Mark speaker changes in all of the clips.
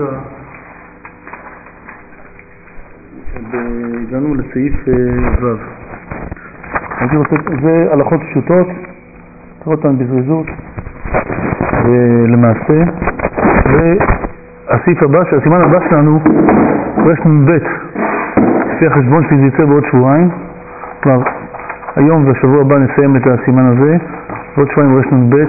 Speaker 1: חנוכה, הגענו לסעיף ו'. זה הלכות פשוטות, תראו אותן בזריזות, ולמעשה, והסעיף הבא, הסימן הבא שלנו, רש"ן ב', לפי החשבון שזה יצא בעוד שבועיים, כלומר, היום והשבוע הבא נסיים את הסימן הזה, בעוד שבועיים רש"ן ב',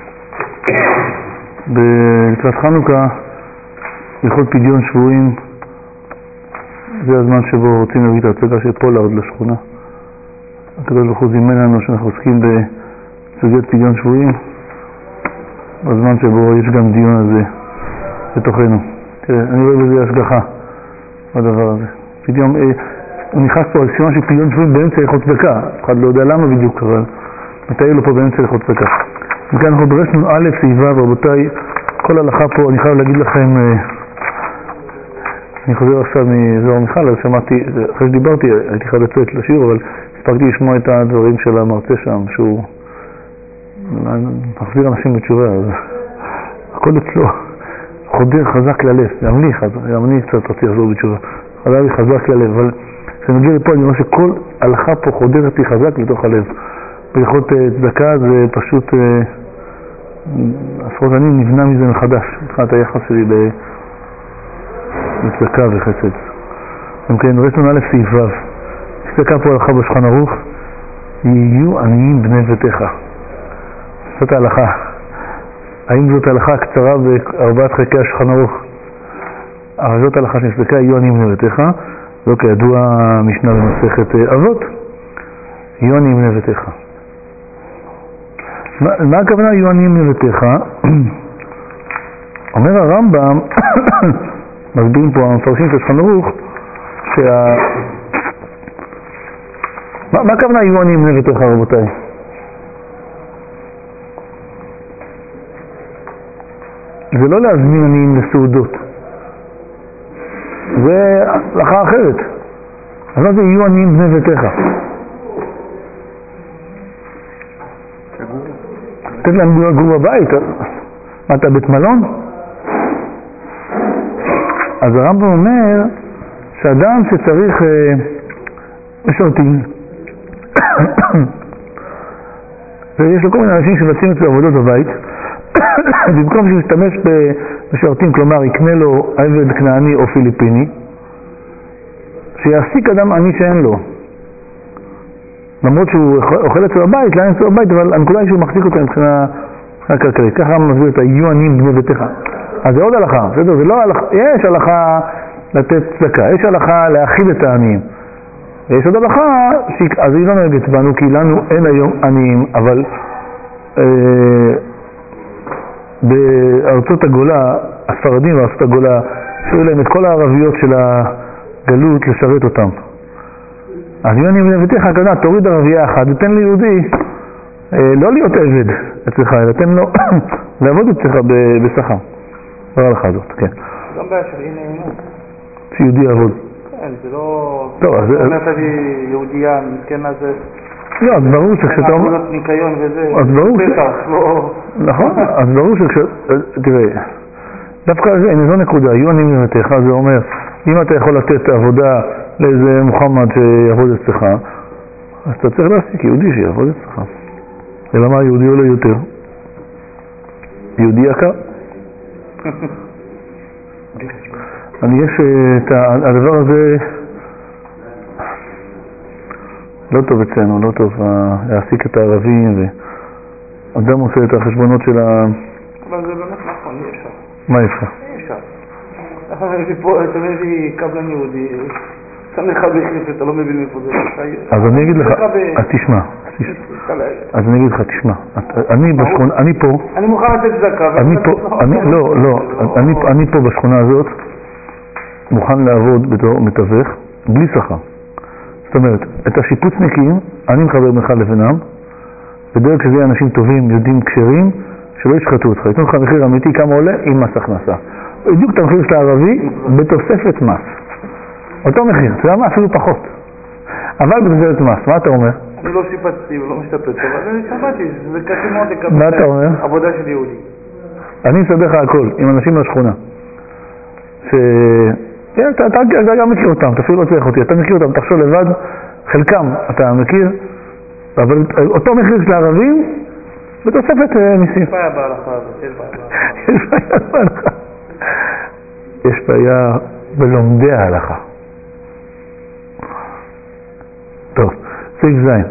Speaker 1: לקראת חנוכה, לכל פדיון שבועים, זה הזמן שבו רוצים להביא את ההצגה של פולארד לשכונה. הקדוש ברוך הוא זימן לנו שאנחנו עוסקים בסוגיית פדיון שבועים, בזמן שבו יש גם דיון הזה בתוכנו. תראה, אני רואה בזה השגחה בדבר הזה. פדיון, הוא נכנס פה על סימן של פדיון שבועים באמצע הלכות צדקה. אף אחד לא יודע למה בדיוק, אבל מתי לו פה באמצע הלכות צדקה. וכאן אנחנו ברש"ן א' סעיף ו', רבותיי, כל הלכה פה, אני חייב להגיד לכם, אני חוזר עכשיו מזוהר מיכל, אז שמעתי, אחרי שדיברתי, הייתי חייב לצאת לשיעור, אבל הספקתי לשמוע את הדברים של המרצה שם, שהוא מחזיר אנשים בתשובה, אז הכל אצלו חודר חזק ללב, גם אני קצת רציתי לחזור בתשובה, חזר לי חזק ללב, אבל כשנגיע לפה אני אומר שכל הלכה פה חודרת לי חזק לתוך הלב. בהלכות צדקה זה פשוט, עשרות שנים נבנה מזה מחדש, מבחינת היחס שלי לצדקה וחסד. גם כן, רש"ן א' סעיף ו', צדקה פה הלכה בשולחן ערוך, יהיו עניים בני ביתך. זאת ההלכה. האם זאת ההלכה הקצרה בארבעת חלקי השולחן ערוך? אבל זאת ההלכה של צדקה, יהיו עניים בני ביתך, זו כידוע משנה במסכת אבות, יהיו עניים בני ביתך. מה הכוונה יהיו עניים בני ביתך? אומר הרמב"ם, מסבירים פה המפרשים של השולחן ערוך, מה הכוונה יהיו עניים בני ביתך, רבותיי? זה לא להזמין עניים לסעודות, זה הלכה אחרת. אז מה זה יהיו עניים בני ביתך? לתת להם לגור בבית? מה, אתה בית מלון? אז הרמב"ם אומר שאדם שצריך משרתים ויש לו כל מיני אנשים שמבצעים אצלו עבודות בבית, במקום שישתמש במשרתים, כלומר יקנה לו עבד כנעני או פיליפיני, שיעסיק אדם עני שאין לו, למרות שהוא אוכל אצלו בבית, לא אצלו בבית, אבל הנקודה היא שהוא מחזיק אותו מבחינה כלכלית. ככה מסביר את יהיו עניים בני ביתך. אז זה עוד הלכה, זה לא הלכה, יש הלכה לתת צדקה, יש הלכה להאכיל את העניים. יש עוד הלכה, אז היא לא נהגת בנו, כי לנו אין היום עניים, אבל בארצות הגולה, הספרדים בארצות הגולה, שהיו להם את כל הערביות של הגלות לשרת אותם. אז יהיו עניים בני ביתך, הכוונה, תוריד ערבייה אחת, ותן ליהודי לא להיות עבד אצלך, אלא תן לו לעבוד אצלך בשכר. לא הלכה הזאת, כן.
Speaker 2: גם בעיה של הנה אימות.
Speaker 1: שיהודי יעבוד.
Speaker 2: כן, זה לא...
Speaker 1: טוב, אז...
Speaker 2: אומרת לי יהודייה, מסכן הזה...
Speaker 1: לא, אז ברור שכשאתה...
Speaker 2: עבודת ניקיון וזה...
Speaker 1: אז ברור ש...
Speaker 2: לא...
Speaker 1: נכון, אז ברור תראה, דווקא הנה זו נקודה, יהיו עניים בני ביתך, זה אומר, אם אתה יכול לתת עבודה לאיזה מוחמד שיעבוד אצלך, אז אתה צריך להעסיק יהודי שיעבוד אצלך. ולמה יהודי עולה יותר? יהודי יקר? יש את הדבר הזה לא טוב אצלנו, לא טוב להעסיק את הערבים, ואדם עושה את החשבונות של
Speaker 2: אבל זה באמת נכון, אי אפשר.
Speaker 1: מה אפשר?
Speaker 2: אי אפשר. אתה מביא קבלן יהודי, שם לך בהחליף, אתה לא מבין איפה זה.
Speaker 1: אז אני אגיד לך, אז תשמע. אז אני אגיד לך, תשמע, אני פה...
Speaker 2: אני מוכן לתת צדקה.
Speaker 1: אני פה בשכונה הזאת מוכן לעבוד בתור מתווך בלי שכר. זאת אומרת, את השיפוצניקים אני מחבר בינך לבינם, בדרך שזה יהיה אנשים טובים, יודעים כשרים, שלא ישחטו אותך. יתנו לך מחיר אמיתי כמה עולה עם מס הכנסה. בדיוק את המחיר של הערבי בתוספת מס. אותו מחיר, זה מה אפילו פחות. אבל בתוספת מס, מה אתה אומר?
Speaker 2: אני לא שיפצתי ולא משתפץ, אבל אני שמעתי, זה קשה מאוד
Speaker 1: מה אתה אומר?
Speaker 2: לקבל עבודה של יהודי.
Speaker 1: אני אסדר לך הכל, עם אנשים לשכונה. אתה גם מכיר אותם, אתה אפילו לא צריך אותי, אתה מכיר אותם, תחשוב לבד, חלקם אתה מכיר, אבל אותו מחיר של הערבים, בתוספת מיסים.
Speaker 2: יש בעיה בהלכה הזאת,
Speaker 1: יש בעיה בהלכה. יש בעיה בלומדי ההלכה. טוב, סעיף זין.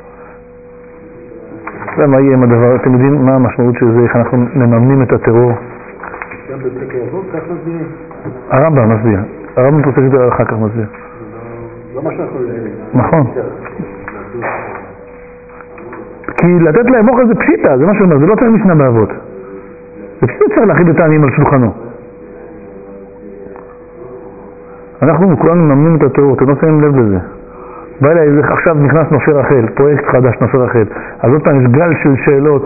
Speaker 1: מה יהיה עם הדבר? אתם יודעים מה המשמעות של זה, איך אנחנו מממנים את הטרור?
Speaker 2: גם בפרקי אבות, כך מסבירים?
Speaker 1: הרמב"ם מסביר. הרמב"ם פוסק את זה אחר כך מסביר.
Speaker 2: לא מה שאנחנו...
Speaker 1: נכון. כי לתת להם אוכל זה פשיטה, זה מה שאומר, זה לא צריך משנה באבות. זה פשוט צריך להכיל את העניים על שולחנו. אנחנו כולנו מממנים את הטרור, אתם לא שמים לב לזה. בא אליי, עכשיו נכנס נופי רחל, פרויקט חדש נופי רחל. אז עוד פעם יש גל של שאלות,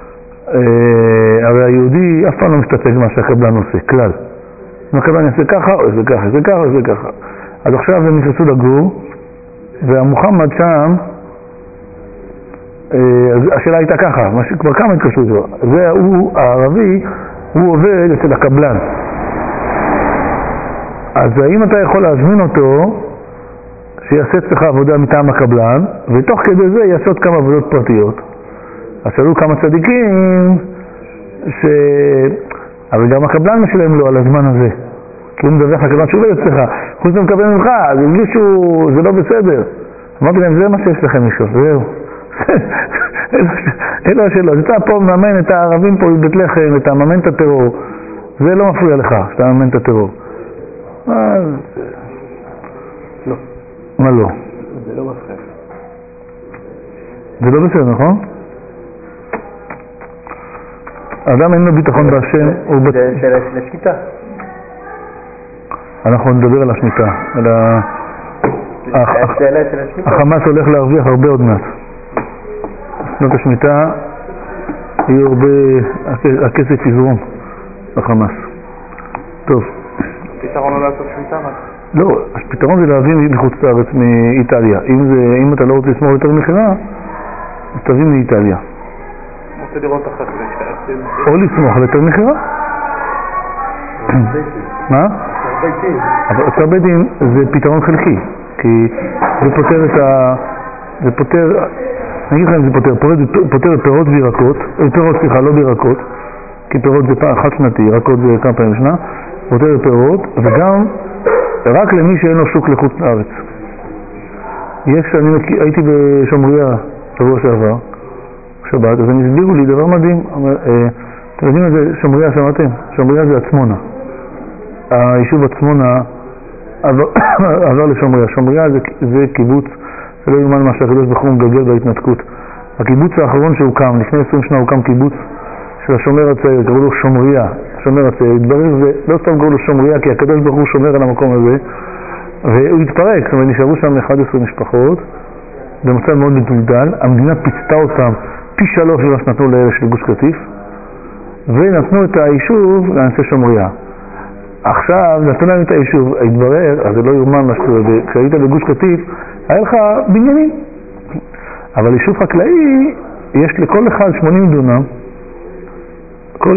Speaker 1: הרי היהודי אף פעם לא מסתפק מה שהקבלן עושה, כלל. אם הקבלן יעשה ככה, או יעשה ככה, יעשה ככה, או יעשה ככה. אז עכשיו הם נכנסו לגור, והמוחמד שם, אז השאלה הייתה ככה, כבר כמה התקשרו איתו. זה הוא, הערבי, הוא עובד אצל הקבלן. אז האם אתה יכול להזמין אותו, שיעשה אצלך עבודה מטעם הקבלן, ותוך כדי זה יעשה עוד כמה עבודות פרטיות. אז שאלו כמה צדיקים, אבל גם הקבלן משלם לו על הזמן הזה. כי הוא מדווח לקבלן שהוא עובד אצלך, חוץ מקבל ממך, אז הרגישו, זה לא בסדר. אמרתי להם, זה מה שיש לכם לשאול, זהו. אלו השאלות, אתה פה מממן את הערבים פה בבית לחם, אתה מממן את הטרור, זה לא מפריע לך, שאתה מממן את הטרור.
Speaker 2: לא.
Speaker 1: מה לא?
Speaker 2: זה לא מפריע.
Speaker 1: זה לא בסדר, נכון? האדם אין לו ביטחון בהשם,
Speaker 2: זה שאלה של השמיטה.
Speaker 1: אנחנו נדבר על השמיטה, על החמאס הולך להרוויח הרבה עוד מעט. שנות השמיטה יהיו הרבה, הכסף יזרום לחמאס. טוב.
Speaker 2: הפתרון לא לעשות שמיטה?
Speaker 1: לא, הפתרון זה להביא מחוץ לארץ מאיטליה. אם אתה לא רוצה לסמור יותר מחירה, אז תביא מאיטליה.
Speaker 2: רוצה לראות אחת
Speaker 1: או לסמוך על יותר מחירה. מה? אבל אצל בית דין זה פתרון חלקי, כי זה פותר את ה... זה פותר... אני אגיד לך אם זה פותר פירות וירקות, פירות סליחה, לא בירקות, כי פירות זה חד שנתי, ירקות זה כמה פעמים בשנה, פותר פירות, וגם רק למי שאין לו שוק לחוץ לארץ. אני הייתי בשומריה שבוע שעבר, שבת, אז הם הסבירו לי דבר מדהים, אתם יודעים איזה שומריה שמעתם? שומריה זה עצמונה. היישוב עצמונה עבר לשומריה. שומריה זה קיבוץ, זה לא יאומן מה שהקדוש ברוך הוא מגלגל בהתנתקות. הקיבוץ האחרון שהוקם, לפני 20 שנה הוקם קיבוץ של השומר הצעיר, קראו לו שומריה, השומר הצעיר. התברר זה, לא סתם קראו לו שומריה, כי הקדוש ברוך הוא שומר על המקום הזה, והוא התפרק, זאת אומרת, נשארו שם 11 משפחות, במצב מאוד מדולדל. המדינה פיצתה אותם פי 3 ממה שנתנו לאלה של גוש קטיף, ונתנו את היישוב לאנשי שומריה. עכשיו נתנו להם את היישוב, התברר, אז זה לא יאומן מה שקורה, כשהיית בגוש קטיף, היה לך בניינים. אבל יישוב חקלאי, יש לכל אחד 80 דונם, כל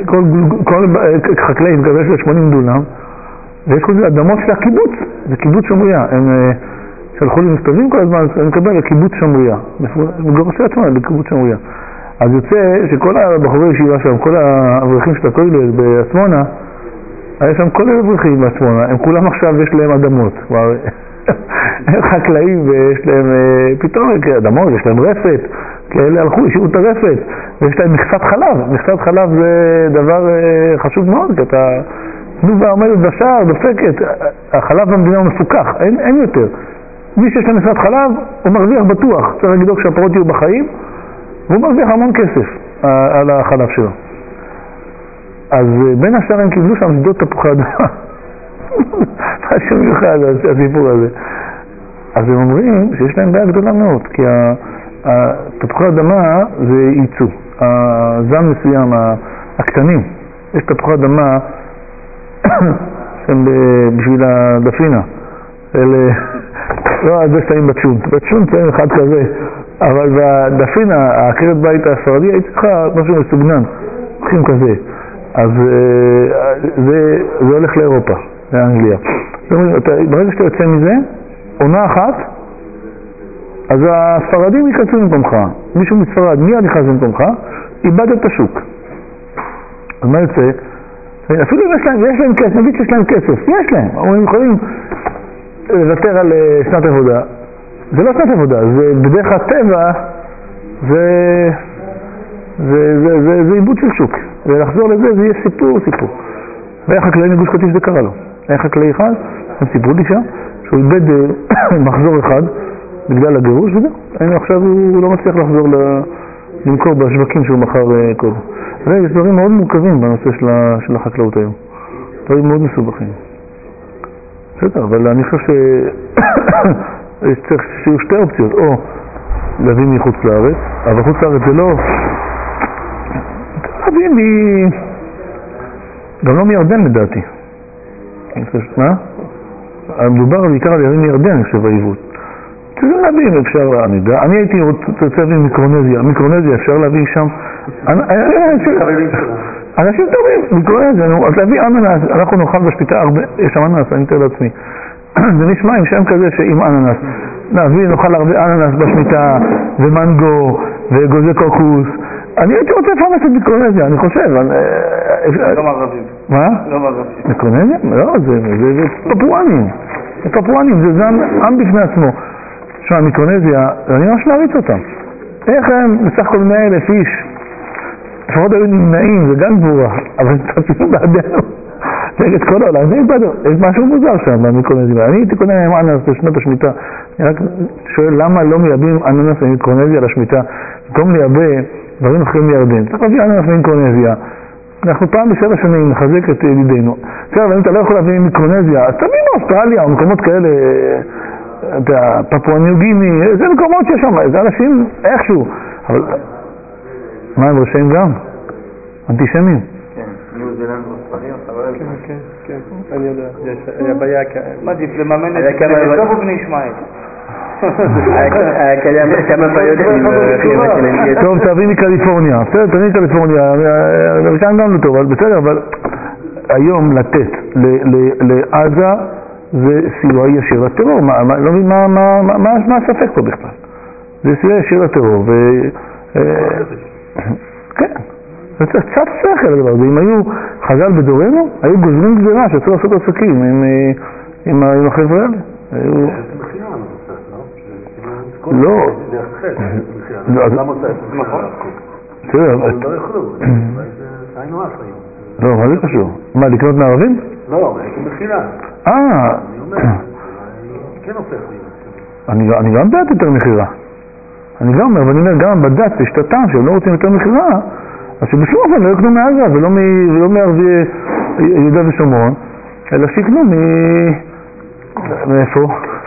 Speaker 1: חקלאי מקבל של 80 דונם, ויש כל זה אדמות של הקיבוץ, זה קיבוץ שומריה. הם שלחו לי מכתבים כל הזמן, אני מקבל לקיבוץ שומריה, מגורשי עצמם לקיבוץ שומריה. אז יוצא שכל הבחורי ישיבה שם, כל האברכים של הכולל בעצמונה, היה שם כל האברכים בעצמונה, הם כולם עכשיו יש להם אדמות, הם חקלאים ויש להם פתאום אדמות, יש להם רפת, כי אלה הלכו, השאירו את הרפת, ויש להם מכסת חלב. מכסת חלב זה דבר חשוב מאוד, כי אתה תנובה עומדת בשער, דופקת, החלב במדינה הוא מפוקח, אין יותר. מי שיש להם מכסת חלב, הוא מרוויח בטוח, צריך לדאוג שהפרות יהיו בחיים, והוא מרוויח המון כסף על החלב שלו. אז בין השאר הם קיבלו שם שדות תפוחי אדמה. משהו מיוחד הסיפור הזה. אז הם אומרים שיש להם בעיה גדולה מאוד, כי תפוחי אדמה זה ייצוא. הזן מסוים, הקטנים, יש תפוחי אדמה שהם בשביל הדפינה. לא, זה שמים בצ'ונט. בצ'ונט שמים אחד כזה. אבל בדפינה, העקרת בית הספרדי, הייתי צריכה משהו מסוגנן. צריכים כזה. אז זה הולך לאירופה, לאנגליה. ברגע שאתה יוצא מזה, עונה אחת, אז הספרדים ייכנסו במקומך. מישהו מספרד מיד נכנס במקומך, איבד את השוק. אז מה יוצא? אפילו אם יש להם כסף, נגיד שיש להם כסף, יש להם, הם יכולים לוותר על שנת עבודה. זה לא שנת עבודה, זה בדרך הטבע, זה איבוד של שוק. ולחזור לזה, זה יהיה סיפור. והיה חקלאי מגוש קטיף שזה קרה לו. היה חקלאי אחד, הם סיפרו לי שם, שהוא איבד מחזור אחד בגלל הגירוש, וזהו. עכשיו הוא לא מצליח לחזור למכור בשווקים שהוא מכר קודם. יש דברים מאוד מורכבים בנושא של החקלאות היום. דברים מאוד מסובכים. בסדר, אבל אני חושב שצריך שיהיו שתי אופציות, או להביא מחוץ לארץ, אבל חוץ לארץ זה לא... להביא גם לא מירדן לדעתי. מה? המדובר בעיקר על להביא מירדן, אני חושב, העיוות. שזה להביא, אפשר, אני הייתי רוצה להביא מיקרונזיה, אפשר להביא שם... אנשים טובים, מיקרונזיה, אז להביא אננס, אנחנו נאכל בשפיטה הרבה, יש שם אננס, אני אתאר לעצמי. זה נשמע עם שם כזה שעם אננס. נאכל הרבה אננס בשמיטה, ומנגו, וגוזי קוקוס. אני הייתי רוצה לפרנס את מיקרונזיה, אני חושב.
Speaker 2: לא מערבים.
Speaker 1: מה?
Speaker 2: לא מערבים.
Speaker 1: מיקרונזיה? לא, זה פפואנים. זה פפואנים, זה עם בפני עצמו. תשמע, מיקרונזיה, אני ממש להריץ אותם. איך הם בסך הכל 100,000 איש? לפחות היו נמנעים, זה גם גבורה, אבל תפסים בעדנו. נגד כל העולם, זה איבדו. יש משהו מוזר שם במיקרונזיה. אני הייתי קונה עם אננס בשנת השמיטה. אני רק שואל למה לא מייבאים אננס ממיקרונזיה לשמיטה. במקום לייבא דברים אחרים מירדן. צריך להביא אננס ממיקרונזיה. אנחנו פעם ב7 שנים נחזק את ידידינו. בסדר, אם אתה לא יכול להביא ממיקרונזיה, אז תביא מאוסטרליה או מקומות כאלה, פפואה ניו גיני, זה מקומות שיש שם, זה אנשים איכשהו. אבל מה הם רשעים גם? אנטישמים.
Speaker 2: כן, ניו זילנד ואוסטרליה, אתה רואה?
Speaker 3: כן, אני יודע, היה בעיה כאן.
Speaker 2: מה עדיף, לממן את זה טוב ובני ישמעאל?
Speaker 3: היה קיים כמה בעיות עם חיובה שלהם.
Speaker 1: טוב, תביא מקליפורניה, בסדר, תביא מקליפורניה, שם גם לא טוב, אבל בסדר, אבל היום לתת לעזה זה סיוע ישיר לטרור, לא מבין מה הספק פה בכלל? זה סיוע ישיר לטרור, כן, זה קצת שכל הדבר הזה, אם היו חז"ל בדורנו, היו גוזרים גזירה שצריך לעשות עסקים עם החבר'ה האלה. לא. לא, מה זה קשור? מה, לקנות מערבים?
Speaker 3: לא, הייתי מחילה.
Speaker 1: אני גם בעד יותר מחירה. אני גם אומר, ואני אומר, גם בדת יש את הטעם שהם לא רוצים יותר מחירה, אז שבשום אופן לא יקנו מעזה ולא מערבי יהודה ושומרון, אלא שיקנו מאיפה?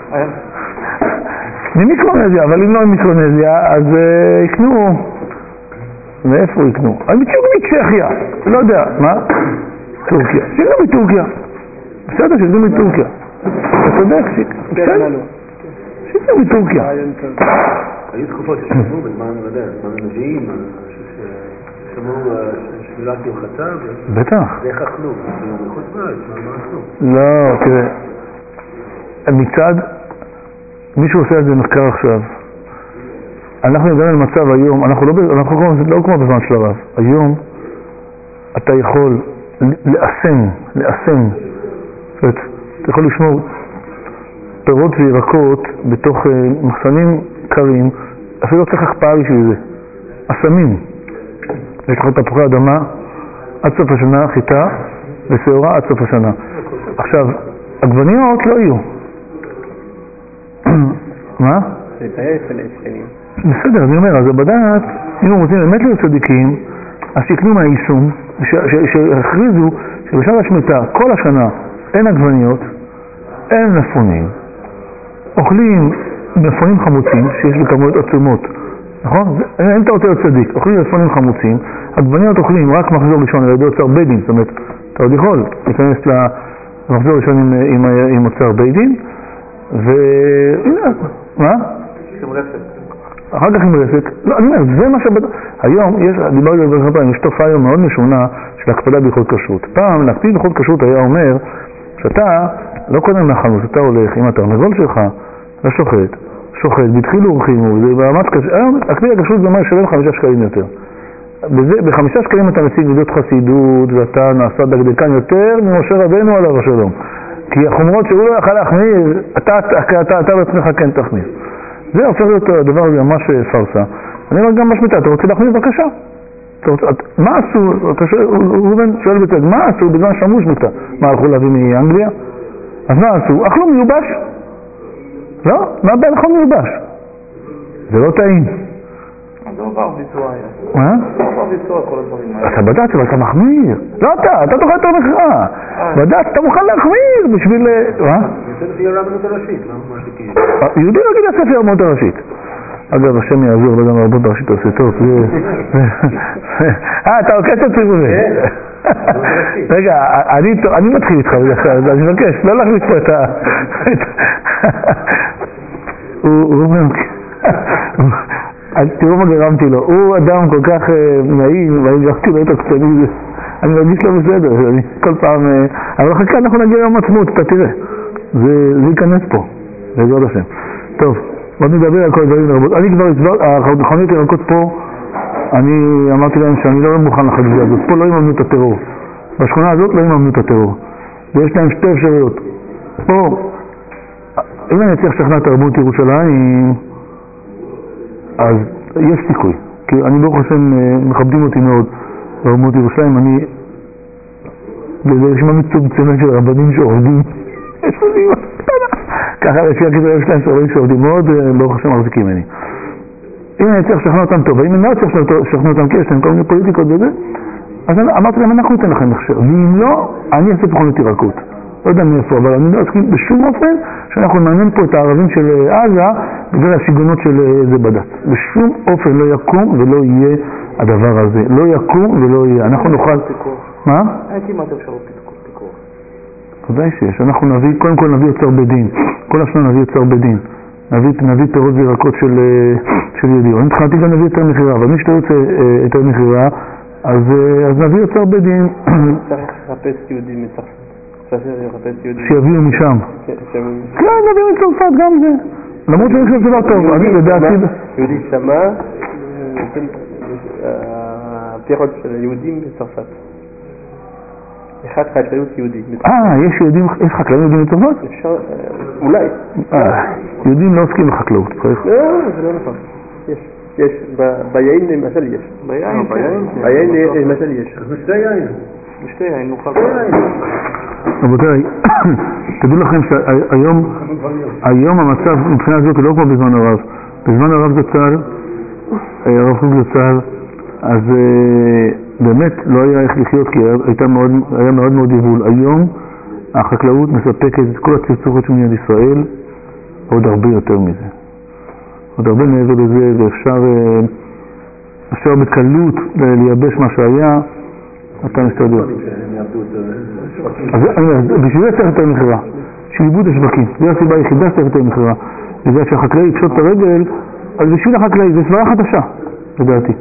Speaker 1: ממיקרונזיה, אבל אם לא ממיקרונזיה, אז יקנו... מאיפה יקנו? אז בדיוק מצ'כיה, לא יודע, מה? טורקיה. שיקנו מטורקיה. בסדר, שיקנו מטורקיה. אתה צודק, שיקנו מטורקיה.
Speaker 3: היו תקופות ששמעו בזמן, לא יודע, בזמן הנביאים, ששמעו שלילת יוחצה,
Speaker 1: בטח.
Speaker 3: ואיך אכלו? מחוץ לארץ, מה אכלו?
Speaker 1: לא, תראה, מצד, מישהו עושה את זה מחקר עכשיו, אנחנו הגענו למצב היום, אנחנו לא כמו בזמן של הרב, היום אתה יכול לאסן, זאת אומרת, אתה יכול לשמור פירות וירקות בתוך מחסנים קרים, אפילו לא צריך הקפאה בשביל זה, אסמים, יש לך תפוחי אדמה, עד סוף השנה חיטה ושעורה עד סוף השנה. עכשיו, עגבניות לא יהיו. מה?
Speaker 3: זה בעיה אצלנו.
Speaker 1: בסדר, אני אומר, אז בדעת, אם הם רוצים באמת להיות צדיקים, אז שיקנו מהיישום, שהכריזו שבשעת השמיטה, כל השנה, אין עגבניות, אין מלפפונים, אוכלים מלפפונים חמוצים, שיש בכמויות עצומות, נכון? אין אתה רוצה להיות צדיק, אוכלים מלפפונים חמוצים, עגבניות אוכלים רק מחזור ראשון על ידי אוצר בית דין, זאת אומרת, אתה עוד יכול להיכנס למחזור ראשון עם אוצר בית דין, מה?
Speaker 2: עם רסק.
Speaker 1: אחר כך עם רסק, לא, אני אומר, זה מה היום, דיברתי על זה פעם, יש תופעה היום מאוד משונה של הקפדה בהלכות כשרות. פעם, להקפיד בהלכות כשרות היה אומר שאתה לא קודם מהחנות, אתה הולך עם התרנגול שלך, אתה שוחט, בתחילו ורחימו, זה ברמת קשה, היום הקפיד הכשרות זה אומר לשלם 5 שקלים יותר. ב5 שקלים אתה מציג מידות חסידות, ואתה נעשה דקדקן יותר ממשה רבנו עליו השלום. כי החומרות שהוא לא יכל להחמיר, אתה בעצמך כן תחמיר. זה הופך להיות הדבר הזה ממש פרסה. אני אומר גם משמיטה, אתה רוצה להחמיר בבקשה? מה עשו? רובן שואל בצד, מה עשו בזמן שמוש מיטה? מה הלכו להביא מאנגליה? אז מה עשו? אכלו מיובש? לא? מה הבעיה לאכול מיובש? זה לא טעים.
Speaker 2: זה עבר ביצוע היה.
Speaker 1: מה?
Speaker 2: זה עבר ביצוע כל הדברים האלה.
Speaker 1: אתה בד"ץ אבל אתה מחמיר. לא אתה תאכל יותר מחרה. בד"ץ אתה מוכן להחמיר בשביל... מה?
Speaker 3: זה לפי הרבנות הראשית, לא מה שכאילו.
Speaker 1: יהודי לא גילה ספר הרבנות הראשית. אגב, השם יעזור, לא גם הרבנות הראשית עושה טוב. אתה עוקץ את ציבורי. רגע, אני מתחיל איתך בדרך כלל, אני מבקש, לא להחליט פה את ה... הוא אומר... תראו מה גרמתי לו, הוא אדם כל כך נעים, ואני גרמתי לו את הקצני, אני מרגיש לו בסדר, כל פעם, אבל אחר כך אנחנו נגיע ליום עצמות, אתה תראה, זה ייכנס פה, בעזרת השם. טוב, בוא נדבר על כל הדברים לרבות, אני כבר החנויות ירקות פה, אני אמרתי להם שאני לא מוכן לחגיגה הזאת, פה לא יממנו את הטרור, בשכונה הזאת לא יממנו את הטרור, ויש להם 2 אפשרויות, פה, אם אני צריך לשכנע תרבות ירושלים, אז יש סיכוי, כי אני ברוך השם מכבדים אותי מאוד ברמות ירושלים, אני ברשימה מצומצמת של רבנים שעובדים, יש לי ככה לפי הקריטריונים שלהם שרבנים שעובדים מאוד, ברוך השם מחזיקים ממני. אם אני צריך לשכנע אותם טוב, ואם אני לא צריך לשכנע אותם כי יש להם כל מיני פוליטיקות וזה, אז אמרתי להם אנחנו ניתן לכם הכשר, ואם לא, אני אעשה פחות ירקות. לא יודע מאיפה, אבל אני לא אסכים בשום אופן שאנחנו נעניין פה את הערבים של עזה בגלל השיגונות של זה בד"ץ. בשום אופן לא יקום ולא יהיה הדבר הזה. לא יקום ולא יהיה. אנחנו נוכל... מה?
Speaker 2: אין כמעט אפשרות פיקוח.
Speaker 1: ודאי שיש. אנחנו נביא, קודם כל נביא יוצר בדין. כל השנה נביא יוצר בדין. נביא פירות וירקות של יהודים. אני תחלתי גם נביא יותר מחירה, אבל מי שאתה יוצא יותר מחירה, אז נביא יוצר בדין.
Speaker 2: צריך לחפש יהודים מצרפת.
Speaker 1: שיביאו משם. כן, נביא מצרפת גם זה. למרות שאני חושב שזה לא טוב. אני לדעתי...
Speaker 2: יהודי שמע, הפירות של היהודים בצרפת. אחד חקלאות יהודי.
Speaker 1: יש יהודים, יש חקלאים יהודים בצרפת?
Speaker 2: אפשר, אולי.
Speaker 1: יהודים לא עוסקים בחקלאות.
Speaker 2: לא, זה לא נכון. יש, ביין למשל יש. ביין למשל יש.
Speaker 3: בשתי יין.
Speaker 2: בשתי יין, נוכל.
Speaker 1: רבותיי, תדעו לכם שהיום המצב מבחינה זאת לא כמו בזמן הרב. בזמן הרב זצ"ל, הרב קוק זצ"ל, אז באמת לא היה איך לחיות כי היה מאוד מאוד יבול. היום החקלאות מספקת את כל הצריכות של מדינת ישראל, עוד הרבה יותר מזה. עוד הרבה מעבר לזה, ואפשר בקלות לייבש מה שהיה, אתה מסתדר. אז בשביל זה צריך יותר מחירה, של איבוד השווקים. זו הסיבה היחידה שצריך יותר מחירה. בגלל שהחקלאי יפשוט את הרגל, אז בשביל החקלאי זה סברה חדשה, לדעתי.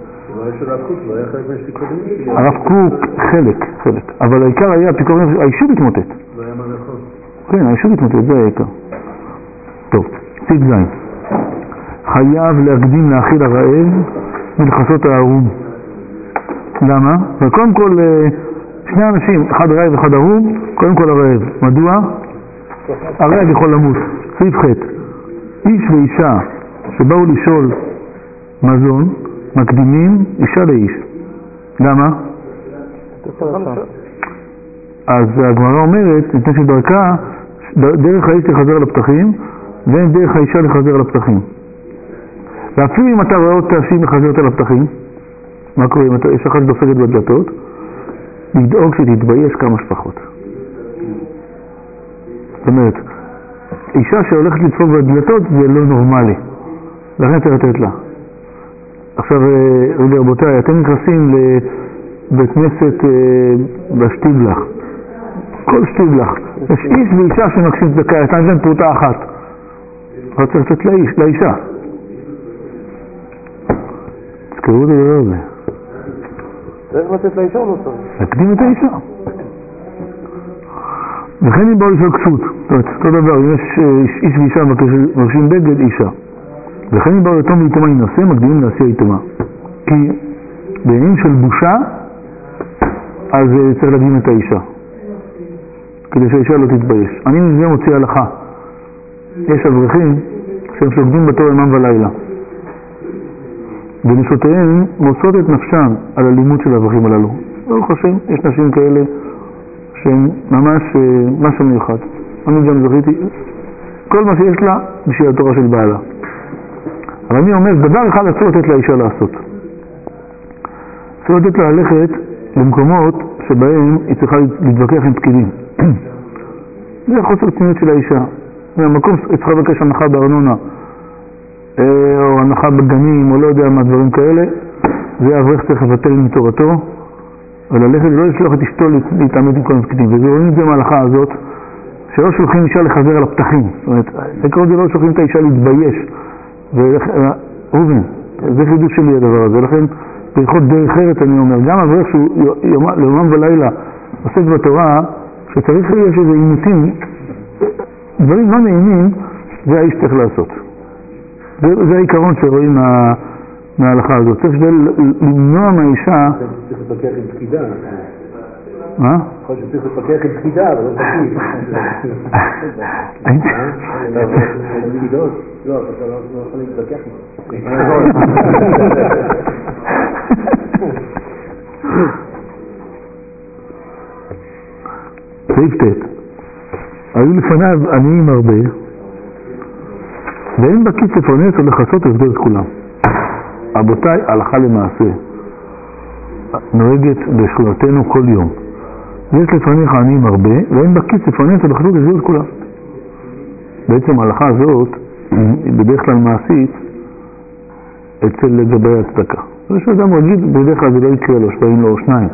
Speaker 1: הרב קוק חלק, אבל העיקר היה הפיקורים, היישוב התמוטט.
Speaker 3: לא היה מה לאכול.
Speaker 1: כן, היישוב התמוטט, זה העיקר. טוב, פסיק זין. חייב להקדים להאכיל הרעב ולכסות הערום. למה? וקודם כל, שני אנשים, אחד רעב ואחד ערום, קודם כל הרעב. מדוע? הרעב יכול למות. סעיף ח' איש ואישה שבאו לשאול מזון, מקדימים אישה לאיש. למה? אז הגמרא אומרת, לפני שדרכה, דרך האיש לחזר לפתחים, ואין דרך האישה לחזר לפתחים. ואפילו אם אתה רואה אותה שהיא מחזרת לפתחים, מה קורה? אם יש אחת דופקת בדלתות, לדאוג שתתבייש כמה שפחות. זאת אומרת, אישה שהולכת לדפוק בדלתות זה לא נורמלי. לכן צריך לתת לה. עכשיו, רבותיי, אתם נכנסים לבית כנסת בשטיבלח. כל שטיבלח. יש איש ואישה שמקשים צדקה, אתה נותן פרוטה אחת. אבל צריך לתת לאישה. תזכרו את הדבר הזה.
Speaker 2: צריך לתת לאישה או לא צריך?
Speaker 1: להקדים את האישה. וכן אם באו לשאול כסות, זאת אומרת, אותו דבר, אם יש איש ואישה מבקשים בגד, אישה. וכן אם באו יתום ויתומה להינשא, מקדימים להשיא היתומה. כי בעניינים של בושה, אז צריך להקדים את האישה. כדי שהאישה לא תתבייש. אני מזה מוציא הלכה. יש אברכים שהם שוקדים בתור ימם ולילה. ונשותיהם מוצאות את נפשם על הלימוד של האברכים הללו. ברוך השם, יש נשים כאלה שהן ממש משהו מיוחד. אני גם זכיתי כל מה שיש לה בשביל התורה של בעלה. אבל אני אומר, דבר אחד אסור לתת לאישה לעשות. אסור לתת לה ללכת למקומות שבהם היא צריכה להתווכח עם פקידים. זה חוסר צניעות של האישה. במקום היא צריכה לבקש הנחה בארנונה, או הנחה בגנים, או לא יודע מה דברים כאלה, זה אברך צריך לבטל מתורתו, וללכת ולא לשלוח את אשתו להתעמת עם כל הפקידים. וזה רואים את זה מההלכה הזאת, שלא שולחים אישה לחזר על הפתחים. זאת אומרת, עקרון זה לא שולחים את האישה להתבייש. ראובן, זה חידוש שלי הדבר הזה, לכן בלכות דרך אחרת אני אומר, גם אברך שהוא יומם ולילה עוסק בתורה, שצריך יש איזה עימותים, דברים לא נעימים, זה האיש צריך לעשות. זה העיקרון שרואים מההלכה הזאת. צריך למנוע מהאישה...
Speaker 3: צריך לפקח עם פקידה.
Speaker 1: מה?
Speaker 3: יכול להיות שצריך לפקח עם פקידה, אבל לא פקיד. פקידות? לא, אתה לא יכול להתווכח עם זה.
Speaker 1: סעיף ט' היו לפניו עניים הרבה, ואין בכיס לפרנס או לכסות הבדל את כולם. רבותיי, הלכה למעשה נוהגת בשכונתנו כל יום. יש לפניך עניים הרבה, ואין בכיס לפרנס או לכסות הבדל את כולם. בעצם ההלכה הזאת היא בדרך כלל מעשית אצל לגבי הצדקה. זה שאדם רגיל, בדרך כלל זה לא יקרה לו, שבאים לו שניים.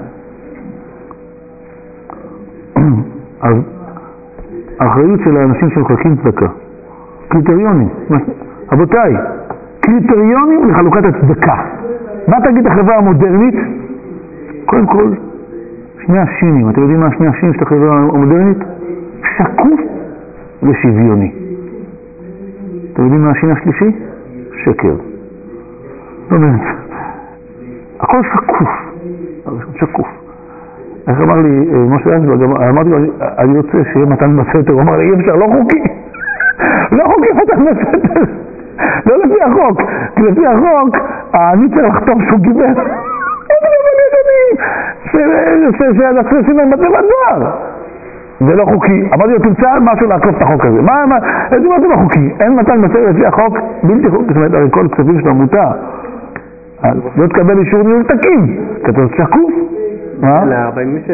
Speaker 1: אז האחריות של האנשים שמחלקים צדקה, קריטריונים, רבותיי, קריטריונים לחלוקת הצדקה. מה תגיד החברה המודרנית? קודם כל, שני השינים, אתם יודעים מה שני השינים של החברה המודרנית? שקוף ושוויוני. אתם יודעים מה השין השלישי? שקר. זאת אומרת, הכל שקוף, שקוף. איך אמר לי, משה אנג'לוג, אמרתי לו, אני רוצה שיהיה מתן בסתר, הוא אמר לי, אי אפשר, לא חוקי. לא חוקי מתן בסתר. לא לפי החוק. כי לפי החוק, אני צריך לחתום שהוא קיבל. שהדפסים הם בטבע דבר. זה לא חוקי. אמרתי לו, תמצא משהו לעקוף את החוק הזה. איזה מה זה לא חוקי? אין מתן בסתר לפי החוק, בלתי חוקי. זאת אומרת, הרי כל כספים של עמותה. לא תקבל אישור ניהול תקין. כתוב שקוף. מה?
Speaker 2: ל-46.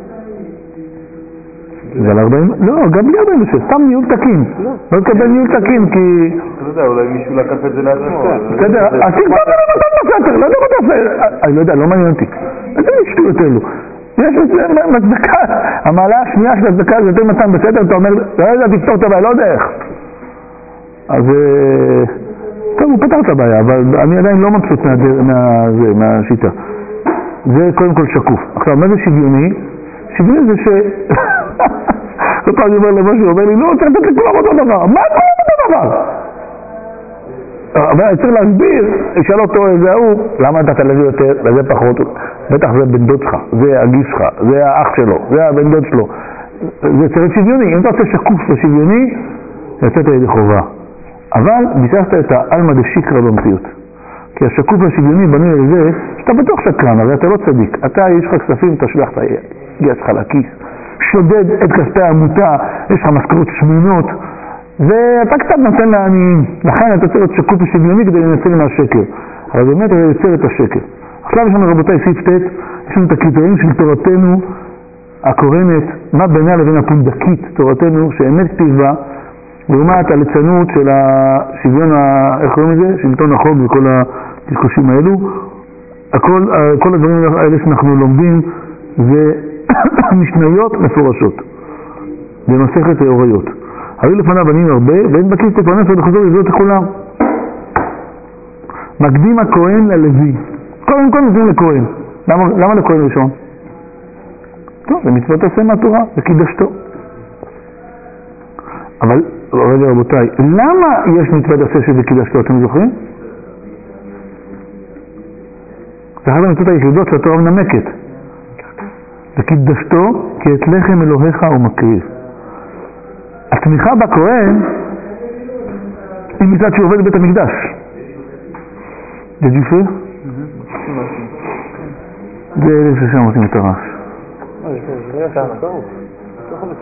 Speaker 1: זה ל-40? לא, גם בלי 46, סתם ניהול תקין. לא תקבל ניהול תקין כי...
Speaker 2: אתה יודע, אולי מישהו לקח את זה לעצמו.
Speaker 1: בסדר, אז תקבע זה לא מתן בסתר, לא יודע מה תעשה. אני לא יודע, לא מעניין אותי. איזה משטויות אלו. יש מצדקה, המעלה השנייה של הצדקה זה יותר מתן בסתר, אתה אומר, לא יודע, תפתור את הבעיה, לא יודע איך. אז... טוב, הוא פתר את הבעיה, אבל אני עדיין לא מבסוט מהשיטה. זה קודם כל שקוף. עכשיו, מה זה שוויוני? שוויוני זה ש... כל פעם אני אומר למשהו, הוא אומר לי, לא, צריך לתת לכולם אותו דבר. מה כולם אותו דבר? אבל אני צריך להסביר, ישאל אותו איזה הוא, למה נתת לזה יותר, לזה פחות? בטח זה בן דוד שלך, זה הגיס שלך, זה האח שלו, זה הבן דוד שלו. זה צריך שוויוני. אם אתה רוצה שקוף ושוויוני, יצאת ידי חובה. אבל ביססת את האלמא דשיקרא במציאות. כי השקוף והשוויוני בנוי על זה שאתה בטוח שקרן, הרי אתה לא צדיק. אתה, יש לך כספים, תשלח את היד שלך לכיס, שודד את כספי העמותה, יש לך משכורות שמנות, ואתה קצת נותן לעניים. לכן אתה צריך להיות שקוף ושוויוני כדי לנצל מהשקר. אבל באמת אתה יוצר את השקר. עכשיו יש לנו רבותיי סעיף ט', יש לנו את הקריטריונים של תורתנו הקורנת, מה בינה לבין הפונדקית, תורתנו שאמת כתיבה, לעומת הליצנות של השוויון, איך קוראים לזה? שלטון החוק וכל הקשקושים האלו. כל הדברים האלה שאנחנו לומדים זה משניות מפורשות במסכת האוריות. היו לפניו בנים הרבה, ואין בכיס לפרנס ולחזור לבנות לכולם. מקדים הכהן ללוי. קודם כל נותנים לכהן. למה לכהן ראשון? טוב, זה מצוות עשה מהתורה, וקידשתו. אבל, רגע רבותיי, למה יש מצוות עשה שזה קידשתו, אתם זוכרים? זה אחת המצוות היחידות שהתורה מנמקת. וקידשתו כי את לחם אלוהיך הוא מקריב. התמיכה בכהן היא מצד שעובד בבית המקדש. Did you feel? זה אלה ששם עושים את הרעש.
Speaker 2: זה ישר, טוב. לא יכול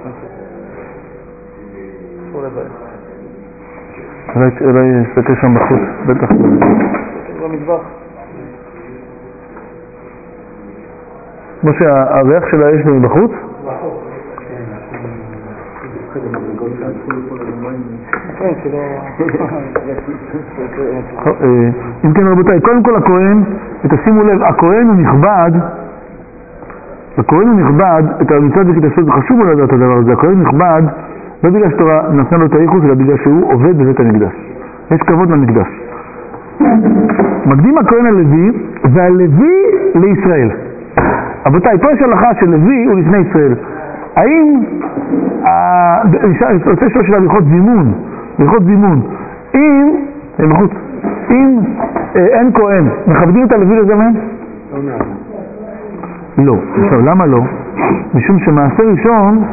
Speaker 2: לצמצם.
Speaker 1: אולי נסתכל שם בחוץ, בטח.
Speaker 2: במטבח.
Speaker 1: כמו שהריח של האש זה מבחוץ? אם כן רבותיי, קודם כל הכהן, ותשימו לב, הכהן הוא נכבד, את המצוות וקידשתו, זה חשוב לדעת את הדבר הזה, הכהן נכבד, לא בגלל שתורה נתנה לו את הייחוס, אלא בגלל שהוא עובד בבית המקדש. יש כבוד למקדש. מקדים הכהן הלוי, והלוי לישראל. רבותיי, פה יש הלכה של לוי הוא לפני ישראל. האם, רוצה שלו של הליכות זימון, אם אין כהן, מכבדים את הלוי לזמן? לא. עכשיו, למה לא? משום שמעשה ראשון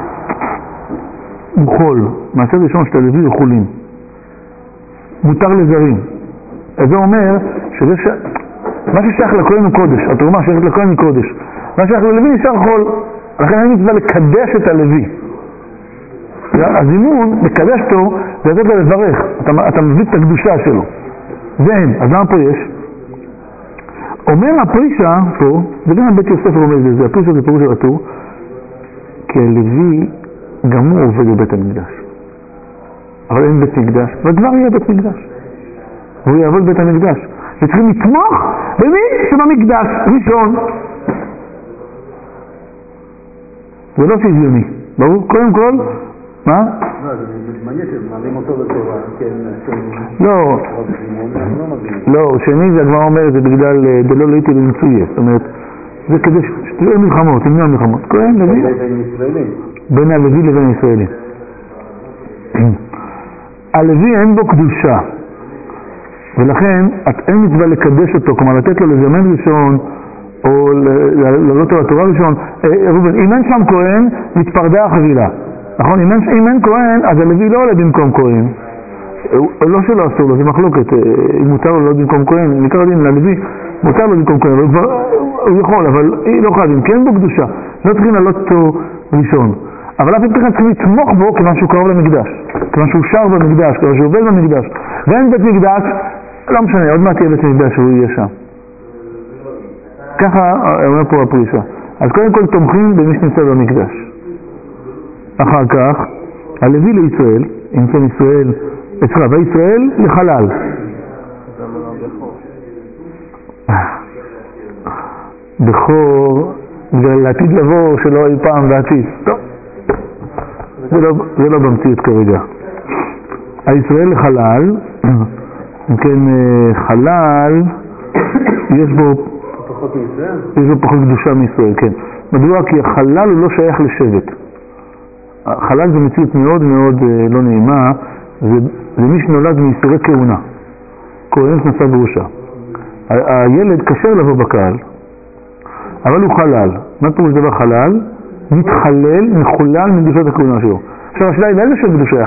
Speaker 1: הוא חול. מעשה ראשון של הלוי הוא חולין. מותר לזרים. זה אומר מה ששייך לכהן הוא קודש. התרומה שייכת לכהן היא קודש. מה שייך ללוי נשאר חול. לכן אין מצווה לקדש את הלוי. הזימון, לקדש אותו, זה לתת לו לברך. אתה מביא את הקדושה שלו. זה אין. אז למה פה יש? אומר הפרישה פה, זה גם בית יוסף אומר את זה, הפרישה זה פירוש של הטור, כי הלוי גם הוא עובד בבית המקדש. אבל אין בית מקדש, וכבר יהיה בית מקדש. והוא יעבוד בבית המקדש. וצריכים לתמוך במי שבמקדש ראשון. זה לא שוויוני, ברור? קודם כל, מה?
Speaker 3: זה מעניין שמעלים אותו לתורה,
Speaker 1: לא, שני זה הגמרא אומרת, זה בגלל דלא ליטי למצויה, זאת אומרת, זה כדי שתהיה מלחמות, למנוע מלחמות. כהן, לוי? בין הלוי לבין הישראלים. הלוי אין בו קדושה, ולכן אין מצווה לקדש אותו, כלומר לתת לו לזמן ראשון, או לעלות לו לתורה ראשון. אם אין שם כהן, מתפרדה החבילה. נכון, אם אין כהן, אז הלוי לא עולה במקום כהן. לא שלא אסור לו, זה מחלוקת. אם מותר לו לא במקום כהן, נקרא לדין ללוי, מותר לו במקום כהן, הוא יכול, אבל לא חייבים, כי אין בו קדושה. לא צריכים לעלות אותו ראשון. אבל אף אחד צריכים לתמוך בו כיוון שהוא קרוב למקדש. כיוון שהוא שר במקדש, כיוון שהוא עובד במקדש. ואין בית מקדש, לא משנה, עוד מעט יהיה בית מקדש שהוא יהיה שם. ככה אומר פה הפרישה. אז קודם כל תומכים במי שנמצא במקדש. אחר כך, הלוי לישראל, אם כן ישראל, וישראל לחלל. בכור, ולעתיד לבוא שלא אי פעם בעתיד. טוב, זה לא במציאות כרגע. הישראל לחלל, אם כן חלל, יש בו פחות קדושה מישראל, כן. מדוע? כי החלל הוא לא שייך לשבט. החלל זה מציאות מאוד מאוד לא נעימה, זה מי שנולד מיסורי כהונה. כהן שנשא בראשה. הילד קשר לבוא בקהל, אבל הוא חלל. מה פירוש דבר חלל? מתחלל, מחולל מקדושת הכהונה שלו. עכשיו השאלה היא לאיזה שבט הוא שייך?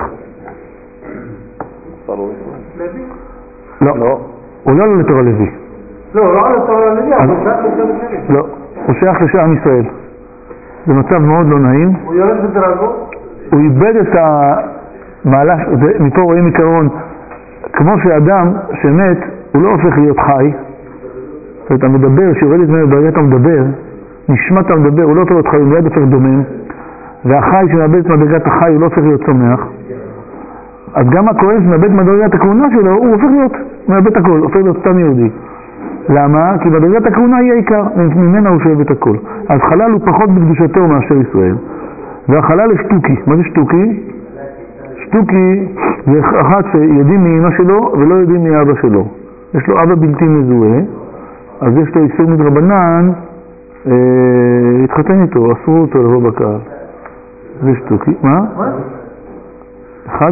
Speaker 1: לא. הוא לא לתורה לוי.
Speaker 2: לא לתורה לוי, אבל הוא שייך לשבט לוי.
Speaker 1: לא, הוא שייך לשעם ישראל. זה מצב מאוד לא נעים.
Speaker 2: הוא יורד בדרגו? הוא
Speaker 1: איבד את המהלך, מפה רואים עיקרון, כמו שאדם שמת, הוא לא הופך להיות חי. זאת אומרת, המדבר, שיורדת ממנו ברגע אתה מדבר, נשמת המדבר, הוא לא הופך להיות חי, הוא מיד הופך דומם. והחי שמאבד את מדרגת החי, הוא לא הופך להיות צומח. אז גם הכהן שמאבד מדרגת הכהונה שלו, הוא הופך להיות, מאבד הכל, הופך להיות סתם יהודי. למה? כי מדרגת הכהונה היא העיקר, ממנה הוא שואב את הכל. אז חלל הוא פחות בקדושתו מאשר ישראל. והחלל הוא שטוקי. מה זה שטוקי? שטוקי זה אחת שיודעים מאמא שלו ולא יודעים מאבא שלו. יש לו אבא בלתי מזוהה, אז יש לו איסור מדרבנן התחתן איתו, אסרו אותו לבוא בקהל. זה שטוקי, מה? אחד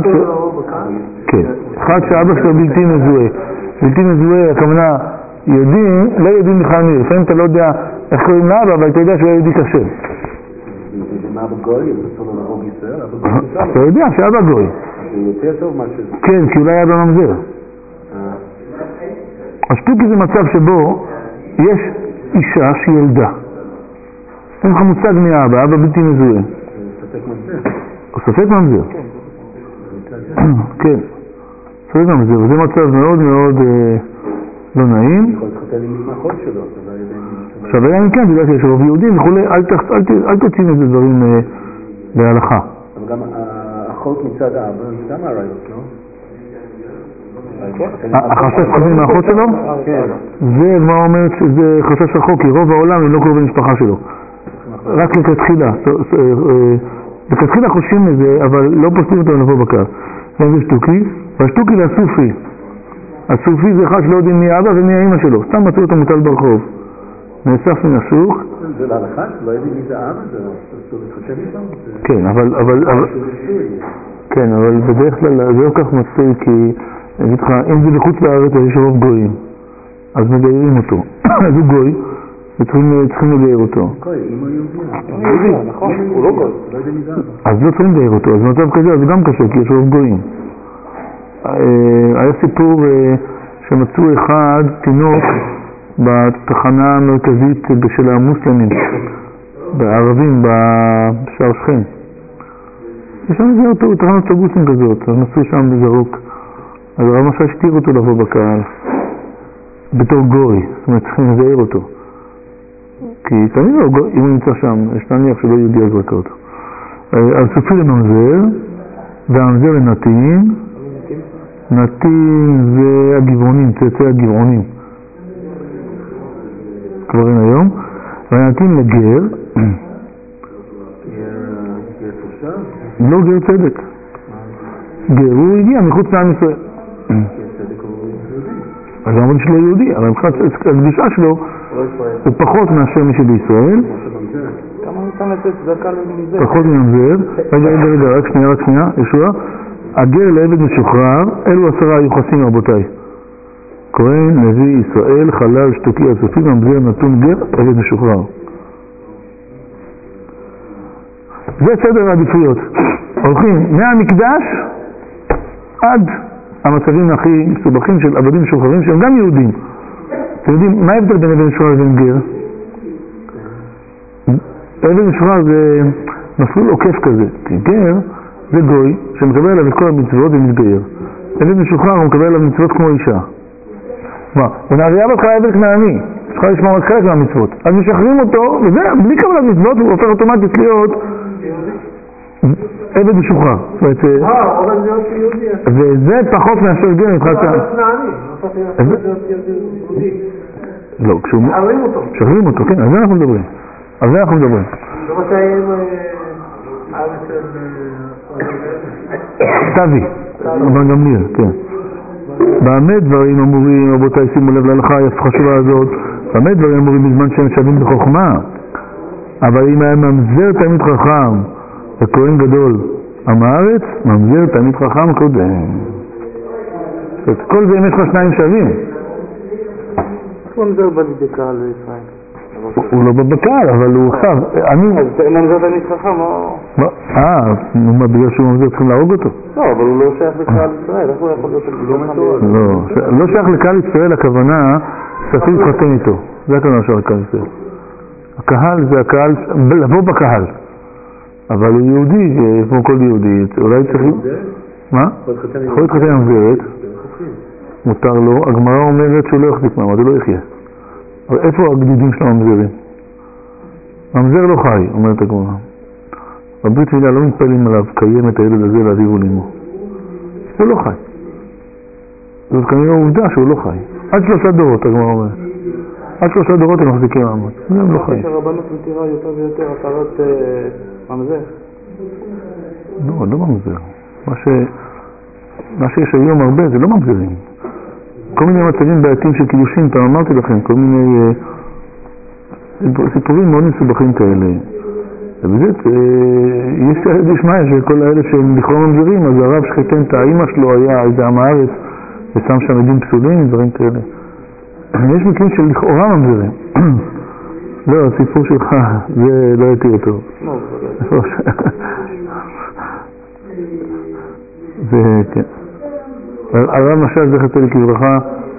Speaker 1: שאבא שלו בלתי מזוהה. בלתי מזוהה, הכוונה, יודעים, לא יודעים בכלל מי, לפעמים אתה לא יודע איך קוראים לאבא, אבל אתה יודע שהוא יהודי קשה.
Speaker 3: מה אבא גוי? זה בסדר לבוא בישראל?
Speaker 1: אתה יודע שאבא גוי.
Speaker 3: זה יותר טוב מה שזה.
Speaker 1: כן, כי אולי אבא ממזר. השטוקי זה מצב שבו יש אישה שילדה. אין לך מושג מאבא, אבא בלתי מזוהה.
Speaker 3: ספק ממזר.
Speaker 1: הוא ספק ממזר. כן. ספק ממזר. וזה מצב מאוד מאוד לא נעים.
Speaker 3: יכול להתחתן עם משפחות שלו.
Speaker 1: עכשיו, אני כן, בגלל שיש רוב יהודים וכולי, אל תוצאים את זה דברים בהלכה.
Speaker 3: אבל גם האחות מצד האבא, זה גם הרעיונות, לא?
Speaker 1: החשש חזים מהאחות שלו?
Speaker 3: כן.
Speaker 1: זה מה אומרת שזה חשש רחוק, כי רוב העולם הם לא קוראים במשפחה שלו. רק לכתחילה. לכתחילה חושבים מזה, אבל לא פוסלים אותם לבוא בקר. זה שטוקי, והשטוקי זה הסופי. הסופי זה אחד שלא יודעים מי האבא ומי האמא שלו. סתם מצאו אותו מוטל ברחוב. נאסף מן השוק.
Speaker 3: זה להלכה? לא יודעים מי זה האבא? זה אסור להתחתן איתם?
Speaker 1: כן, אבל בדרך כלל זה לא כך מצוי, כי אני אגיד לך, אם זה בחוץ לארץ יש רוב גויים, אז מגיירים אותו. אז הוא גוי, וצריכים לגייר אותו.
Speaker 3: גוי, אם הוא יהודי.
Speaker 2: יהודי, נכון, הוא לא גוי.
Speaker 3: לא יודע מי זה אבא.
Speaker 1: אז לא צריכים לגייר אותו, אז במצב כזה זה גם קשה, כי יש רוב גויים. היה סיפור שמצאו אחד תינוק בתחנה המרכזית של המוסלמים, בערבים, בשער שכם. יש שם איזה אותו, תחנת אוטובוסים כזאת, אז מצאו שם בזרוק. אז הרב משהו השתיר אותו לבוא בקהל, בתור גוי, זאת אומרת צריכים לזהיר אותו. כי תמיד לא גוי, אם הוא נמצא שם, יש להניח שלא יהודי אז רקע אותו. אז סופי לממזר, והממזר לנתין. נתין זה הגבעונים, צאצאי הגבעונים. כבר אין היום. והנתין לגר. לא גר צדק. גר הוא הגיע מחוץ לעם ישראל. אז אמרנו שלא יהודי, אבל מבחינת הקדושה שלו הוא פחות מאשר מי שבישראל.
Speaker 2: כמה ניתן לתת צדקה לממזר?
Speaker 1: פחות מממזר. רגע, רק שנייה, ישוע. הגר לעבד משוחרר, אלו 10 היוחסים רבותיי. כהן, לוי, ישראל, חלל, שטוקי, הסופי, ממזר, נתון, גר, עבד משוחרר. זה סדר העדיפויות. הולכים מהמקדש עד המצבים הכי מסובכים של עבדים משוחררים שהם גם יהודים. אתם יודעים, מה ההבדל בין עבד משוחרר לבין גר? עבד משוחרר זה מסלול עוקף כזה, כי גר זה גוי שמקבל עליו את כל המצוות ומתגייר. עבד משוחרר הוא מקבל עליו מצוות כמו אישה. מה? ונערייה בתך עבד כנעני, צריכה לשמור רק חלק מהמצוות. אז משחררים אותו, וזה, בלי קבלת מצוות הוא הופך אוטומטית להיות עבד משוחרר. וזה פחות מאשר גר מבחינת... לא, כשהוא... משחררים אותו, כן, על זה אנחנו מדברים.
Speaker 2: זה מה שהיה
Speaker 1: תבי, אבל גם ניר, כן. באמת דברים אמורים, רבותיי, שימו לב להלכה החשובה הזאת, באמת דברים אמורים בזמן שהם שווים בחוכמה, אבל אם היה ממזר תלמיד חכם וכהן גדול עם הארץ, ממזר תלמיד חכם קודם. כל זה אם יש לך 2 שווים.
Speaker 2: איך ממזר בא לידי קהל בישראל?
Speaker 1: הוא לא בקהל, אבל הוא עכשיו, אני...
Speaker 2: אז ממזר תלמיד חכם, או...
Speaker 1: מה, בגלל שהוא ממזר צריכים להרוג אותו?
Speaker 2: לא, אבל הוא לא שייך לקהל ישראל, איך הוא יכול להיות
Speaker 1: לא, לא שייך לקהל ישראל, הכוונה שאסור להתחתן איתו. זה הכוונה של הקהל ישראל. הקהל זה הקהל, לבוא בקהל. אבל הוא יהודי, כמו כל יהודי, אולי צריך... מה? יכול להתחתן עם ממזרת. מותר לו, הגמרא אומרת שהוא לא יחזיק מעמד, הוא לא יחיה. אבל איפה הגדידים של הממזרים? ממזר לא חי, אומרת הגמרא. בברית מילה לא מתפעלים עליו, קיים את הילד הזה לאביו ולאמו. הוא לא חי. זאת כנראה עובדה שהוא לא חי. עד 3 דורות, הגמרא אומרת. עד 3 דורות הם מחזיקים מעמד. זה הם לא חיים.
Speaker 2: שהרבנות מתירה יותר ויותר התרת ממזר?
Speaker 1: לא ממזר. מה שיש היום הרבה זה לא ממזרים. כל מיני מצבים בעייתיים של קידושים, פעם אמרתי לכם, כל מיני סיפורים מאוד מסובכים כאלה. ובאמת, יש מה, שכל האלה שהם לכאורה ממזרים, אז הרב שחיתן את האמא שלו היה איזה עם הארץ, ושם שם עדים פסולים, דברים כאלה. יש מקרים של לכאורה ממזרים. לא, הסיפור שלך, זה לא הייתי אותו. זה, כן. הרב משל זכר צדיק לברכה,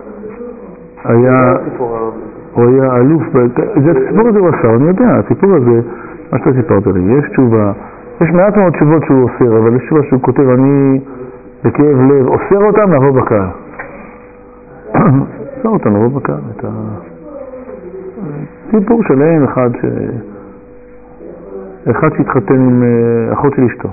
Speaker 1: הוא היה אלוף, הסיפור הזה הוא עשה, אני יודע, הסיפור הזה, מה שאתה סיפרת לי, יש תשובה, יש מעט מאוד תשובות שהוא אוסר, אבל יש תשובה שהוא כותב, אני בכאב לב, אוסר אותם לבוא בקהל. אוסר אותם לבוא בקהל, את הסיפור שלהם, אחד שהתחתן עם אחות של אשתו.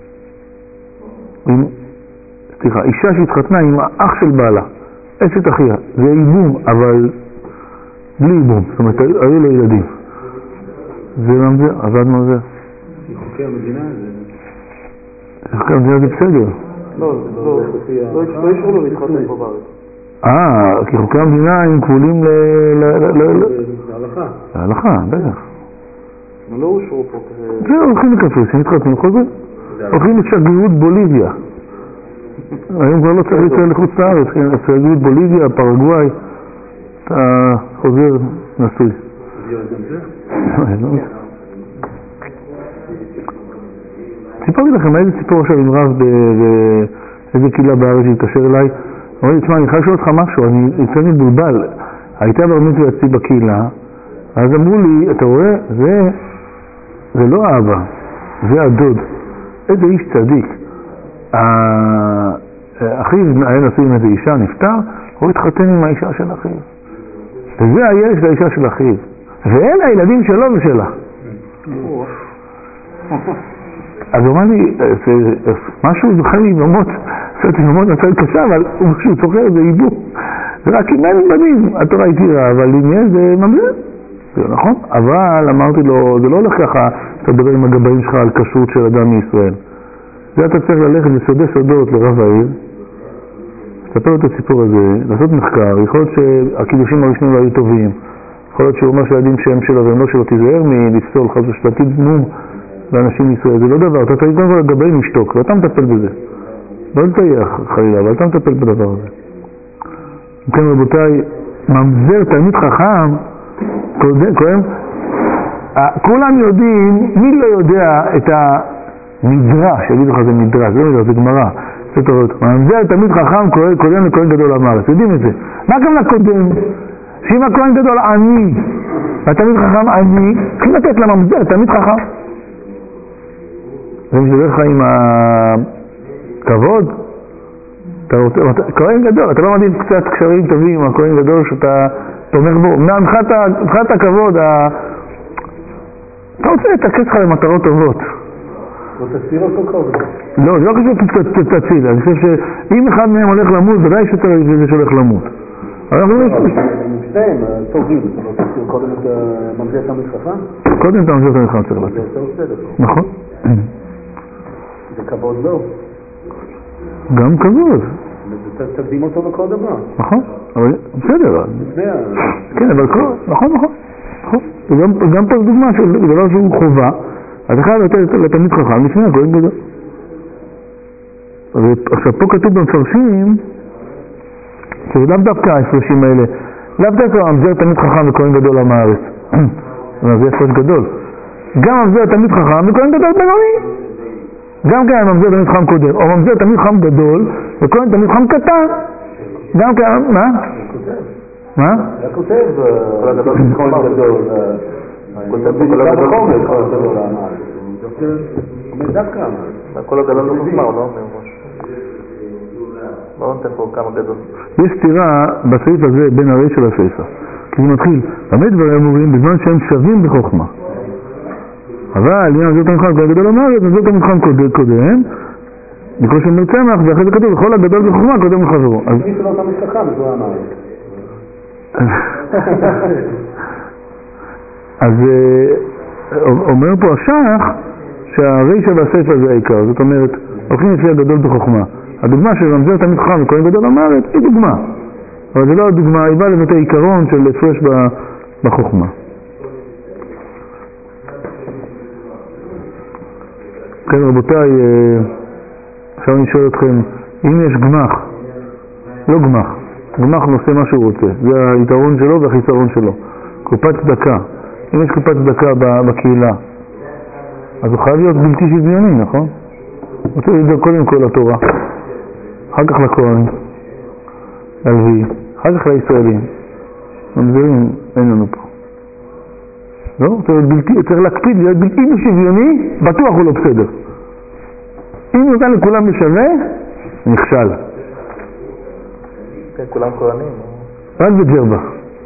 Speaker 1: סליחה, אישה שהתחתנה עם האח של בעלה, אשת אחיה, זה איבום, אבל בלי איבום, זאת אומרת, היו לו ילדים. זה גם זה, עבדנו על זה.
Speaker 3: חוקי המדינה זה...
Speaker 1: חוקי המדינה זה בסדר.
Speaker 2: לא אישרו לו להתחתן פה בארץ.
Speaker 1: כי חוקי המדינה הם כבולים
Speaker 3: להלכה.
Speaker 1: להלכה, בטח.
Speaker 2: אבל לא אושרו פה כזה...
Speaker 1: זה הולכים לקפריסין, מתחתנים, כל זה. הולכים לשגרירות בוליביה. היום כבר לא צריך להתחיל לחוץ לארץ, שגרירות בוליביה, פרגוואי, אתה חוזר נשוי. סיפרתי לכם איזה סיפור עכשיו עם רב באיזה קהילה בארץ שהתקשר אליי, אמר לי, תשמע, אני חייב לשאול אותך משהו, אני יצאתי בולבל, הייתה ברמית ויצאתי בקהילה, אז אמרו לי, אתה רואה, זה לא האבא, זה הדוד, איזה איש צדיק. אחיו היה נשוי עם איזה אישה, נפטר, הוא התחתן עם האישה של אחיו. וזה הילד של האישה של אחיו. ואלה הילדים שלו ושלה. אז הוא אמר לי, משהו זוכר לי במות, עשיתי במות נצל קשה, אבל כשהוא צוחר זה עיבור. זה רק אם אין בנים, התורה התירה, אבל אם יש זה ממזר. זה נכון, אבל אמרתי לו, זה לא הולך ככה, אתה מדבר עם הגבאים שלך על כשרות של אדם מישראל. זה אתה צריך ללכת לסודי סודות לרב העיר, לספר את הסיפור הזה, לעשות מחקר, יכול להיות שהקידושים הראשונים לא היו טובים, יכול להיות שהוא אומר שהילדים שהם שלו והם לא שלו, תיזהר מלפסול חס ושלטית מום לאנשים מישראל, זה לא דבר, אתה צריך קודם כל לגבאים לשתוק, ואתה מטפל בזה. לא לטייח חלילה, אבל אתה מטפל בדבר הזה. כן רבותיי, ממזר תלמיד חכם, קודם, כולם יודעים, מי לא יודע את המדרש, שיגיד לך זה מדרש, זה לא מדרש, זה גמרא, זה תורות. ממזר תלמיד חכם קודם לכהן גדול המארץ, יודעים את זה. מה גם לקודם? שאם הכהן גדול עני, והתלמיד חכם עני, צריכים לתת לממזר תלמיד חכם. זה משדבר לך עם הכבוד? כהן גדול, אתה לא מדהים קצת קשרים טובים עם הכהן גדול שאתה תומך בו. מבחינת הכבוד, אתה רוצה לתקס לך למטרות טובות.
Speaker 3: לא תציל אותו קודם.
Speaker 1: לא, זה לא חושב שתציל. אני חושב שאם אחד מהם הולך למות, ודאי שזה שהולך למות.
Speaker 3: שניהם, טובים. אתה לא תציל קודם את ממזר תלמיד חכם?
Speaker 1: קודם את הממזר תלמיד חכם צריך לתת.
Speaker 3: זה בסדר.
Speaker 1: נכון.
Speaker 3: זה כבוד לא.
Speaker 1: גם כבוד.
Speaker 3: תקדים אותו בכל דבר.
Speaker 1: נכון, אבל בסדר. כן, אבל נכון. וגם פה דוגמה של דבר שהוא חובה, אז אחד לתת לתלמיד חכם לפני הכהן גדול. עכשיו פה כתוב במפרשים, שזה לאו דווקא ההפרשים האלה, לאו דווקא הממזר תלמיד חכם וכהן גדול עם הארץ. זה הפרש גדול. גם הממזר תלמיד חכם וכהן גדול בינוני. גם כן ממזר תלמיד חכם קודם, או ממזר תלמיד חכם גדול, וכהן תלמיד חכם קטן. גם כן, מה? מה?
Speaker 3: היה כותב, כל הגדול של כהן גדול, כותב בכל הגדול של כהן גדול האמר. אומר דווקא אמר.
Speaker 2: כל הגדול לא מוזמר, לא אומר ראש. לא נותן פה כמה גדול.
Speaker 1: יש סתירה בסעיף הזה בין הרי של הסעיפה. כי זה מתחיל, באמת דברים אמורים בזמן שהם שווים בחוכמה. אבל אם הממזר תלמיד חכם גדול המארץ, הממזר תלמיד חכם קודם, בכל שם צמח, ואחרי זה כתוב, בכל הגדול בחוכמה קודם לחברו.
Speaker 3: מי שלא תלמיד חכם, זו המארץ.
Speaker 1: אז אומר פה השח שהרישא והסיפא זה העיקר, זאת אומרת, הולכים לפי הגדול בחוכמה. הדוגמה של ממזר תלמיד חכם וכהן גדול המארץ היא דוגמה. אבל זה לא הדוגמה, היא באה לבטא עיקרון של הפרש בחוכמה. כן רבותיי, עכשיו אני שואל אתכם, אם יש גמח, לא גמח, גמח נושא מה שהוא רוצה, זה היתרון שלו והחיסרון שלו, קופת צדקה, אם יש קופת צדקה בקהילה, אז הוא חייב להיות בלתי שוויוני, נכון? רוצה לדאוג קודם כל לתורה, אחר כך לכהן, ללוי, אחר כך לישראלים, ממזרים אין לנו פה. לא? צריך להקפיד להיות בלתי שוויוני, בטוח הוא לא בסדר. אם נותן לכולם בשווה, נכשל.
Speaker 2: כן, כולם כהנים.
Speaker 1: רק בג'רבה.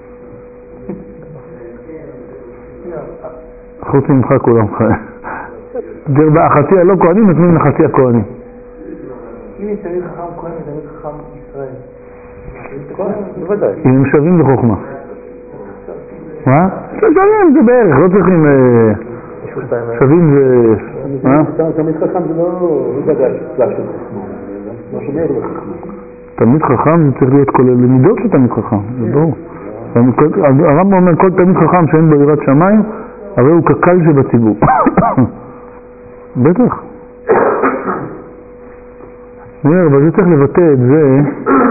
Speaker 1: חוץ ממך כולם כהנים. ג'רבה, החצי הלא כהנים נותנים לחצי הכהנים.
Speaker 2: אם תמיד חכם כהן, תמיד חכם ישראל. בוודאי.
Speaker 1: אם הם שווים בחוכמה. מה? שווים זה בערך, לא צריכים... שווים זה... מה?
Speaker 3: תמיד חכם זה לא בגלל שלב של חכמה, זה משהו מעבר לחכמה.
Speaker 1: תמיד חכם זה צריך להיות כולל למידות של תמיד חכם, זה ברור. הרמב"ם אומר כל תמיד חכם שאין בו יראת שמיים, הרי הוא קק"ל שבציבור. בטח. אבל זה צריך לבטא את זה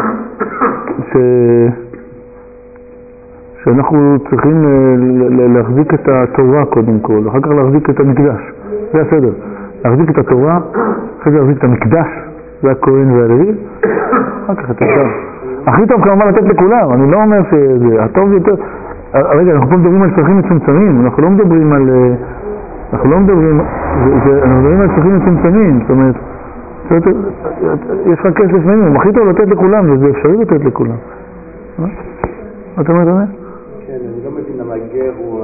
Speaker 1: שאנחנו צריכים להחזיק את התורה קודם כל, אחר כך להחזיק את המקדש, זה הסדר. להחזיק את התורה, אחר כך להחזיק את המקדש, זה הכהן והלוי, אחר כך את השאר. הכי טוב כמובן לתת לכולם, אני לא אומר שזה, הטוב יותר... רגע, אנחנו פה מדברים על צרכים מצומצמים, אנחנו לא מדברים על... אנחנו מדברים על צרכים מצומצמים, זאת אומרת, יש לך כסף מינימום, הכי טוב לתת לכולם, וזה אפשרי לתת לכולם. מה אתה אומר, אדוני?
Speaker 3: כן, אני לא מבין למה הגר הוא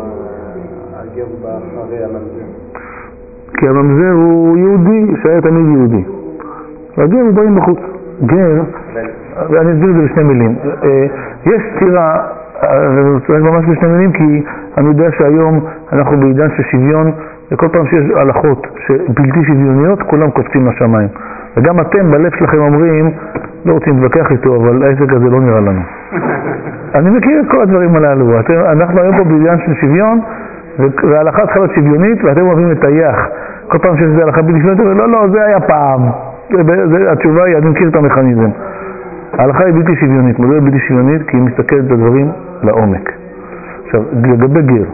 Speaker 3: באחרי הממזר.
Speaker 1: כי הממזר הוא יהודי, שהיה תמיד יהודי. והגר הוא באים בחוץ. גר, ואני אסביר את זה בשני מילים. יש סתירה, זה ממש בשני מילים, כי אני יודע שהיום אנחנו בעידן של שוויון, וכל פעם שיש הלכות שבלתי שוויוניות, כולם קופצים לשמיים. וגם אתם בלב שלכם אומרים, לא רוצים להתווכח איתו, אבל העסק הזה לא נראה לנו. אני מכיר את כל הדברים הללו. אנחנו היום פה בעידן של שוויון, וההלכה צריכה להיות שוויונית, ואתם אוהבים לטייח. כל פעם שיש זה הלכה בלתי שוויונית, לא, זה היה פעם. התשובה היא, אני מכיר את המכניזם. ההלכה היא בלתי שוויונית. מדוע היא בלתי שוויונית? כי היא מסתכלת את הדברים לעומק. עכשיו, לגבי גר.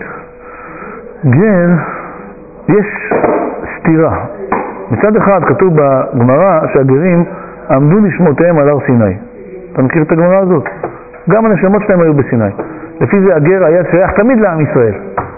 Speaker 1: גר, יש סתירה. מצד אחד כתוב בגמרא שהגרים עמדו נשמותיהם על הר סיני. אתה מכיר את הגמרא הזאת? גם הנשמות שלהם היו בסיני. לפי זה הגר היה שייך תמיד לעם ישראל.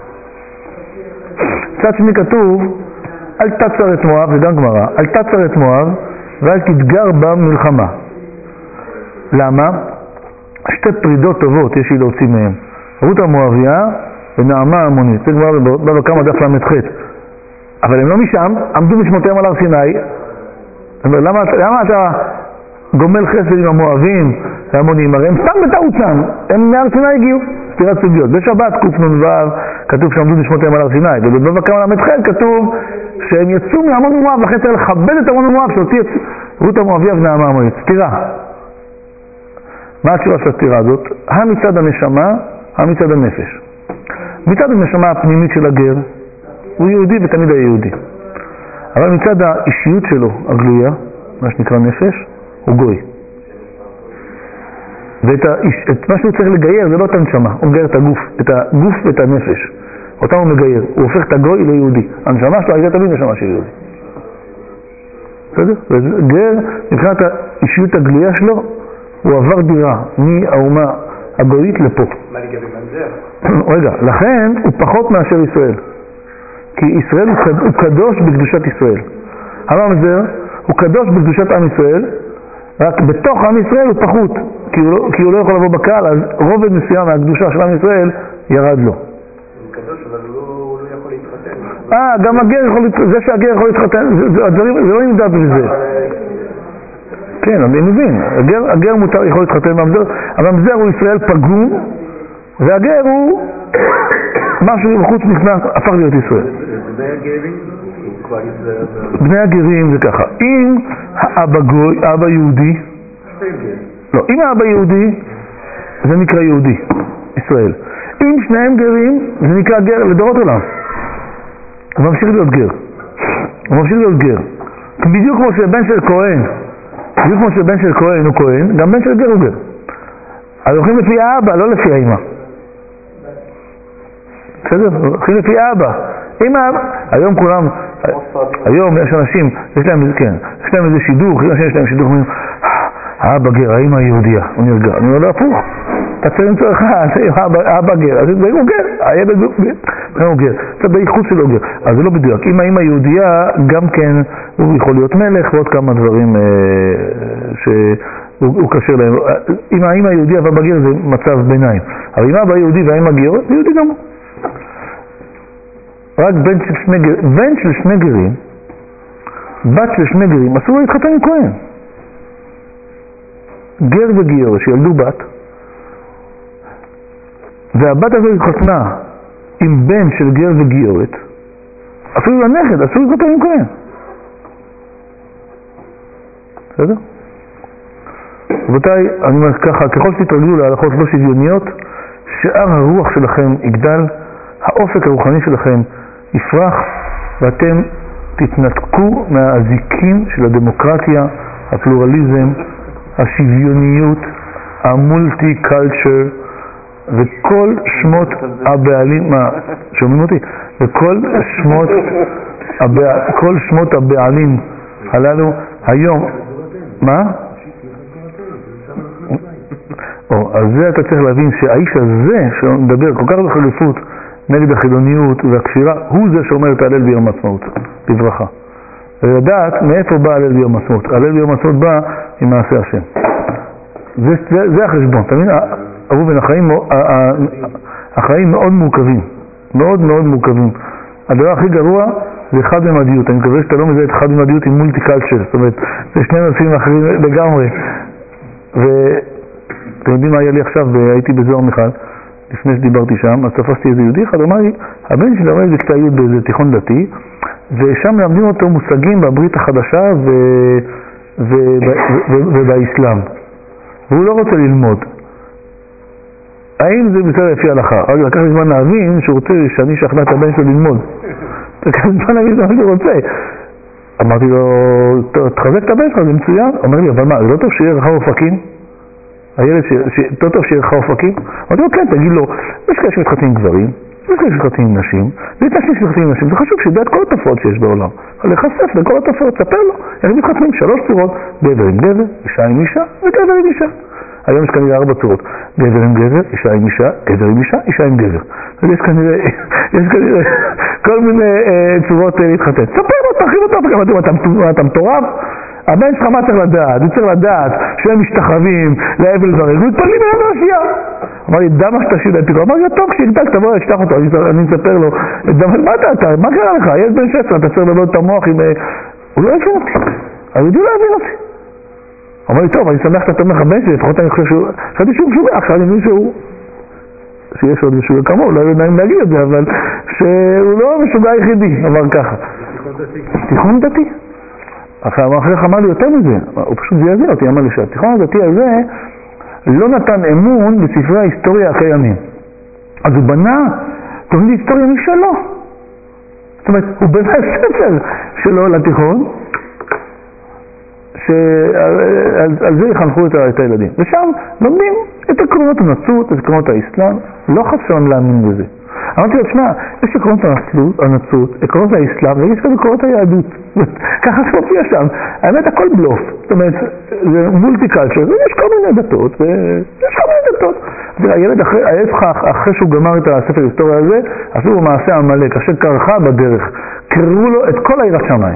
Speaker 1: מצד שני כתוב, אל תצר את מואב, זה גם גמרא, אל תצר את מואב ואל תתגר במלחמה. למה? שתי פרידות טובות יש לי להוציא מהם. רות המואביה ונעמה המונית. זה גמרא בבא קמא דף ל"ח. אבל הם לא משם, עמדו נשמותיהם על הר סיני. למה אתה גומל חסד עם המואבים והמונים? הרי הם סתם בטעות שם, הם מהר סיני הגיעו. סתירת סוגיות. בשבת קנ"ו כתוב שעמדו נשמותיהם על הר סיני. ובבא קמא ל"ח כתוב שהם יצאו מעמון ומואב, לכן צריך לכבד את עמון ומואב שהוציא את רות המואביה ונעמה המונית. סתירה. מה התשובה של הסתירה הזאת? מצד הנשמה, מצד הנפש. מצד הנשמה הפנימית של הגר, הוא יהודי ותמיד היה יהודי. אבל מצד האישיות שלו, הגלויה, מה שנקרא נפש, הוא גוי. ואת מה שהוא צריך לגייר זה לא את הנשמה, הוא מגייר את הגוף ואת הנפש. אותם הוא מגייר, הוא הופך את הגוי ליהודי. הנשמה שלו הייתה תמיד נשמה של יהודי. בסדר? וגר, מבחינת האישיות הגלויה שלו, הוא עבר דירה מהאומה הגויית לפה.
Speaker 2: מה לגבי מנזר?
Speaker 1: רגע, לכן הוא פחות מאשר ישראל. כי ישראל הוא קדוש בקדושת ישראל. הממזר הוא קדוש בקדושת עם ישראל, רק בתוך עם ישראל הוא פחות, כי הוא לא יכול לבוא בקהל, אז רובד מסוים מהקדושה של עם ישראל ירד לו.
Speaker 2: הוא קדוש, אבל הוא לא יכול להתחתן.
Speaker 1: גם הגר יכול להתחתן, זה שהגר יכול להתחתן, זה לא נמדד בזה. כן, אני מבין, הגר מותר יכול להתחתן בממזר, הממזר הוא ישראל פגום, והגר הוא משהו בחוץ נכנס, הפך להיות ישראל.
Speaker 2: בני הגרים?
Speaker 1: בני הגרים זה ככה, אם האבא יהודי, לא, אם האבא יהודי, זה נקרא יהודי, ישראל. אם שניהם גרים, זה נקרא גר לדורות עולם. הוא ממשיך להיות גר. הוא ממשיך להיות גר. בדיוק כמו שבן של כהן, בדיוק כמו שבן של כהן הוא כהן, גם בן של גר הוא גר. אז הולכים לפי האבא, לא לפי האמא. בסדר? הולכים לפי האבא. אם האבא, היום כולם, היום יש אנשים, יש להם איזה שידוך, יש להם שידוך, האבא גר, האמא יהודיה, הוא נרגע. אני אומר לו הפוך, אתה צריך למצוא אחד, האבא גר, אז הוא גר, הילד הוא גר, זה בייחוד שלו גר, אז זה לא בדיוק. אם האמא יהודיה, גם כן הוא יכול להיות מלך ועוד כמה דברים שהוא קשר להם. אם האמא יהודיה והאבא גר זה מצב ביניים, אבל אם האבא יהודי והאמא גר, זה יהודי גם. רק בן של שני גרים, בת של שני גרים, אסור להתחתן עם כהן. גר וגיור שילדו בת, והבת הזו התחתנה עם בן של גר וגיורת, אפילו לנכד, אסור להתחתן עם כהן. בסדר? רבותיי, אני אומר ככה, ככל שתתרגלו להלכות לא שוויוניות, שאר הרוח שלכם יגדל, האופק הרוחני שלכם יפרח, ואתם תתנתקו מהאזיקים של הדמוקרטיה, הפלורליזם, השוויוניות, המולטי-קלצ'ר, וכל שמות הבעלים, מה, שומעים אותי? וכל שמות הבעלים הללו היום, מה? אז זה אתה צריך להבין שהאיש הזה שמדבר כל כך בחריפות נגד החילוניות והכפירה, הוא זה שאומר את הלל ביום העצמאות, בברכה. ולדעת מאיפה בא הלל ביום העצמאות. הלל ביום העצמאות בא עם מעשה השם. זה החשבון. אתה מבין? ראובן, החיים מאוד מורכבים. מאוד מאוד מורכבים. הדבר הכי גרוע זה חד-ממדיות. אני מקווה שאתה לא מזהה את חד-ממדיות עם מולטי-קלצ'ר. זאת אומרת, זה שני נושאים אחרים לגמרי. ואתם יודעים מה היה לי עכשיו? הייתי בזוהר מיכל, לפני שדיברתי שם, אז תפסתי איזה יהודי אחד, אמר לי, הבן שלי לומד בכיתה י' באיזה תיכון דתי, ושם מלמדים אותו מושגים בברית החדשה ובאסלאם. והוא לא רוצה ללמוד. האם זה בסדר לפי ההלכה? רק לקח לי זמן להבין שהוא רוצה שאני שכנע את הבן שלו ללמוד. לקח לי זמן להבין מה שהוא רוצה. אמרתי לו, תחזק את הבן שלך, זה מצוין. אומר לי, אבל מה, זה לא טוב שיהיה רחב אופקים? הילד לא טוב שיהיה רחב אופקים? אמרתי לו, כן, תגיד לו, יש כאלה שמתחתנים עם גברים, יש כאלה שמתחתנים עם נשים, ויש נשים שמתחתנים עם נשים, זה חשוב שידע את כל התופעות שיש בעולם. אבל לחשף לכל התופעות, ספר לו, איך מתחתנים 3 צורות, גבר עם גבר, אישה עם אישה, וגבר עם אישה. היום יש כנראה 4 צורות, גבר עם גבר, אישה עם אישה, גבר עם אישה, אישה עם גבר. יש כנראה כל מיני צורות להתחתן. ספר לו, תרחיב אותו, אתה מטורף? הבן שלך מה צריך לדעת? הוא צריך לדעת שהם משתחווים להבל ורג, ומתפללים אלינו עשייה. אמר לי, דמה שתשיב להם פיקרו. אמר לי, טוב, כשיגדל תבוא, תשלח אותו, אני אספר לו, מה קרה לך? יש בן 16, אתה צריך לבוא את המוח עם... הוא לא הבין אותי, היהודי לא הבין אותי. אמר לי, טוב, אני שמח שאתה תומך הבן שלי, לפחות אני חושב שהוא... חשבתי שהוא משוגע, עכשיו אני מבין שהוא... שיש עוד משוגע כמוהו, לא יודעים להגיד את זה, אבל שהוא לא משוגע היחידי, אמר ככה. תיכון דתי. אחרי אמר לי יותר מזה, הוא פשוט זיעזע אותי, אמר לי שהתיכון הדתי הזה לא נתן אמון בספרי ההיסטוריה הקיימים. אז הוא בנה תוכנית היסטוריה משלו. זאת אומרת, הוא בנה ספר שלו לתיכון, שעל זה יחנכו את הילדים. ושם לומדים את עקרונות הנצרות, את עקרונות האסלאם, לא חסר להאמין בזה. אמרתי לו, תשמע, יש עקרונות הנצרות, עקרונות האסלאם, ויש גם עקרונות היהדות. ככה זה מופיע שם. האמת, הכל בלוף. זאת אומרת, זה מולטי-קלצ'ר, ויש כל מיני דתות, הילד אחרי שהוא גמר את הספר ההיסטוריה הזה, עשו לו מעשה עמלק, אשר קרחה בדרך. קראו לו את כל העירת שמיים.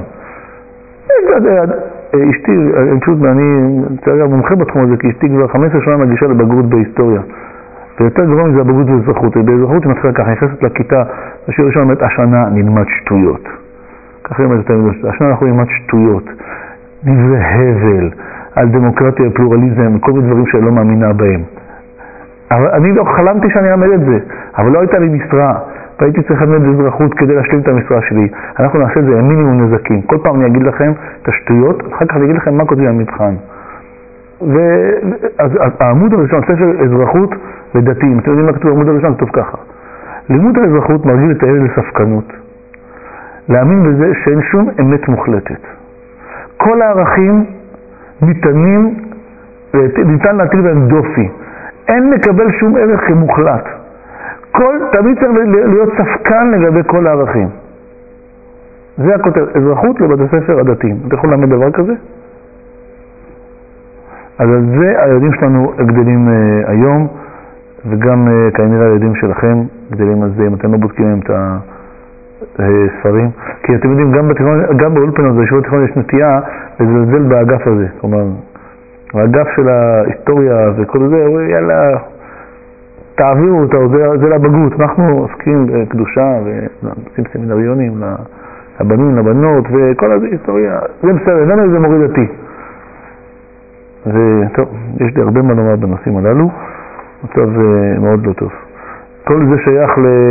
Speaker 1: אשתי, אני מומחה בתחום הזה, כי אשתי כבר 15 שנה מגישה לבגרות בהיסטוריה. ויותר גרוע מזה הבגרות באזרחות. באזרחות היא מתחילה ככה, נכנסת לכיתה, השיר ראשון אומרת, השנה נלמד שטויות. ככה היא אומרת, השנה אנחנו נלמד שטויות. דברי הבל, על דמוקרטיה, פלורליזם, כל מיני דברים שאני לא מאמינה בהם. אבל אני לא חלמתי שאני אמד את זה, אבל לא הייתה לי משרה. והייתי צריך ללמד אזרחות כדי להשלים את המשרה שלי. אנחנו נעשה את זה עם מינימום נזקים. כל פעם אני אגיד לכם את השטויות, אחר כך אני אגיד לכם מה כותבים במבחן. אז העמוד הראשון, ספר אזרחות ודתיים, אתם יודעים מה כתוב בעמוד הראשון? כתוב ככה: לימוד האזרחות מרגיל את הילד לספקנות, להאמין בזה שאין שום אמת מוחלטת. כל הערכים ניתן להטיל בהם דופי, אין לקבל שום ערך כמוחלט. תמיד צריך להיות ספקן לגבי כל הערכים. זה הכותרת, אזרחות לבתי ספר הדתיים. אתה יכול ללמד דבר כזה? אז על זה הילדים שלנו גדלים היום, וגם כנראה הילדים שלכם גדלים על זה, אם אתם לא בודקים להם את הספרים. כי אתם יודעים, גם באולפנות, בישיבות תיכון יש נטייה לזלזל באגף הזה. כלומר, האגף של ההיסטוריה וכל זה, יאללה, תעבירו אותו, זה לבגרות. אנחנו עוסקים בקדושה ועושים סמינריונים לבנים, לבנות, וכל הזה היסטוריה. זה בסדר, לנו זה מוריד דתי. וטוב, יש לי הרבה מה לומר בנושאים הללו, מצב מאוד לא טוב. כל זה שייך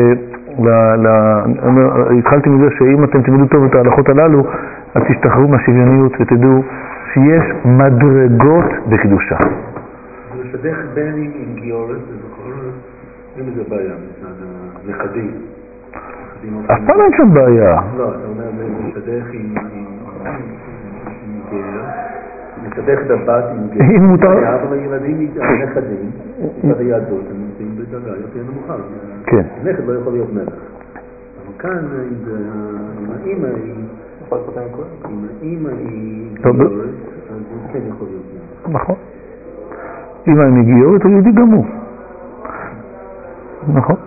Speaker 1: התחלתי מזה שאם אתם תלמדו טוב את ההלכות הללו, אז תשתחררו מהשוויוניות ותדעו שיש מדרגות בקדושה.
Speaker 3: זה משדך בין עם גיורת, אין איזה בעיה, נכדים.
Speaker 1: אף פעם אין שם בעיה.
Speaker 3: לא, אתה אומר, זה משדך עם גר, משדך דבת עם גר.
Speaker 1: אם מותר...
Speaker 3: אבל ילדים, הנכדים, את היהדות, הם נמצאים בדרגה יותר נמוכה.
Speaker 1: כן.
Speaker 3: נכד לא יכול להיות מלך. אבל כאן, אם האמא היא... אם האמא היא גיורת, אז הוא כן יכול להיות מלך.
Speaker 1: נכון. אם האמא היא גיורת, הוא יהודי גם הוא. נכון.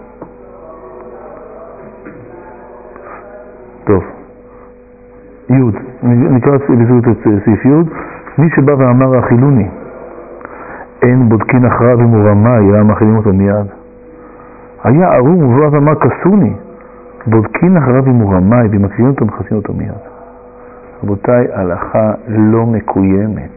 Speaker 1: טוב. יוד. נקרא בזאת את סעיף יוד. מי שבא ואמר החילוני, אין בודקין אחריו אם הוא רמאי, היה מאכילים אותו מיד. היה ערום ובא ואמר כסוני, בודקין אחריו אם הוא רמאי, ומקריאים אותו ומכסים אותו מיד. רבותיי, הלכה לא מקוימת.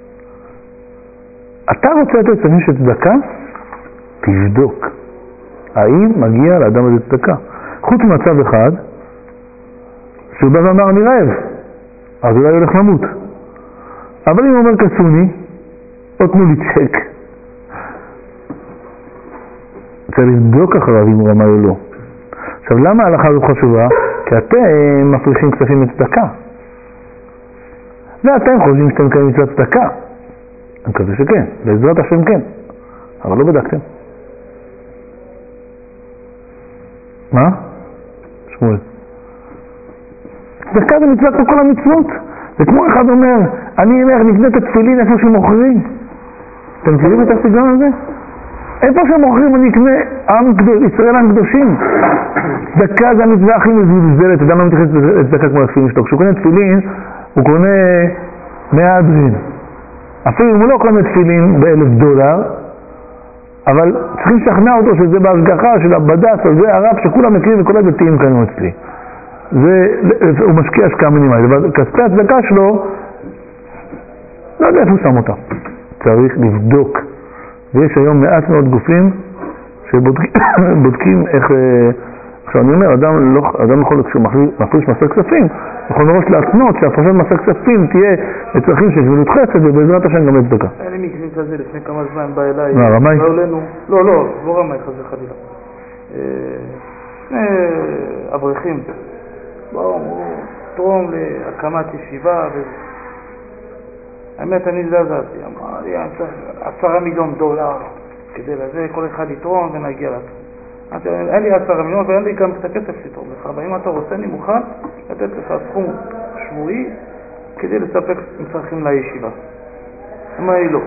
Speaker 1: אתה רוצה לתת צדדים של צדקה? תבדוק. האם מגיע לאדם הזה צדקה? חוץ ממצב אחד, שהוא בא ואמר אני רעב, אז אולי הולך למות. אבל אם הוא אומר כסוני, או תנו לי צ'ק. צריך לבדוק אחריו אם הוא רמאי או לא. עכשיו, למה ההלכה הזאת חשובה? כי אתם מפרישים כספים לצדקה. ואתם חושבים שאתם מקיימים מצוות צדקה. אני מקווה שכן, בעזרת השם כן. אבל לא בדקתם. מה? שמואל. צדקה זה מצוות כל המצוות. זה כמו אחד אומר, אני אלך נקנה את התפילין איפה שמוכרים. אתם מכירים את הסגנון הזה? איפה שמוכרים אני אקנה ישראל עם קדושים. צדקה זה המצווה הכי מזלזלת, אדם לא מתייחס לצדקה כמו התפילין שלו. כשהוא קונה תפילין, הוא קונה 100 דרין. אפילו אם הוא לא קונה תפילין ב$1,000, אבל צריכים לשכנע אותו שזה בהשגחה של הבד"ץ, או זה הרב שכולם מכירים וכל הדתיים קנו אצלי. הוא משקיע השקעה מינימלית, אבל כספי הצדקה שלו, לא יודע איפה הוא שם אותה. צריך לבדוק. ויש היום מעט מאוד גופים שבודקים איך... עכשיו אני אומר, אדם יכול, כשהוא מפריש מסע כספים, יכול מראש להתנות שהפרשת מסע כספים תהיה לצרכים של גבילות חסד ובעזרת השם גם לצדקה.
Speaker 2: היה לי מקרים כזה לפני כמה זמן בא אליי.
Speaker 1: מה, רמאי?
Speaker 2: לא רמאי, חס וחלילה. שני אברכים. באו, תרום להקמת ישיבה האמת אני זזתי, אמר לי, $10 מיליון כדי לזה, כל אחד יתרום ונגיע לזה. אין לי 10 מיליון ואין לי גם את הכסף לתרום לך, אבל אם אתה רוצה אני מוכן לתת לך סכום שבועי כדי לספק מצרכים לישיבה. אמר לי לא,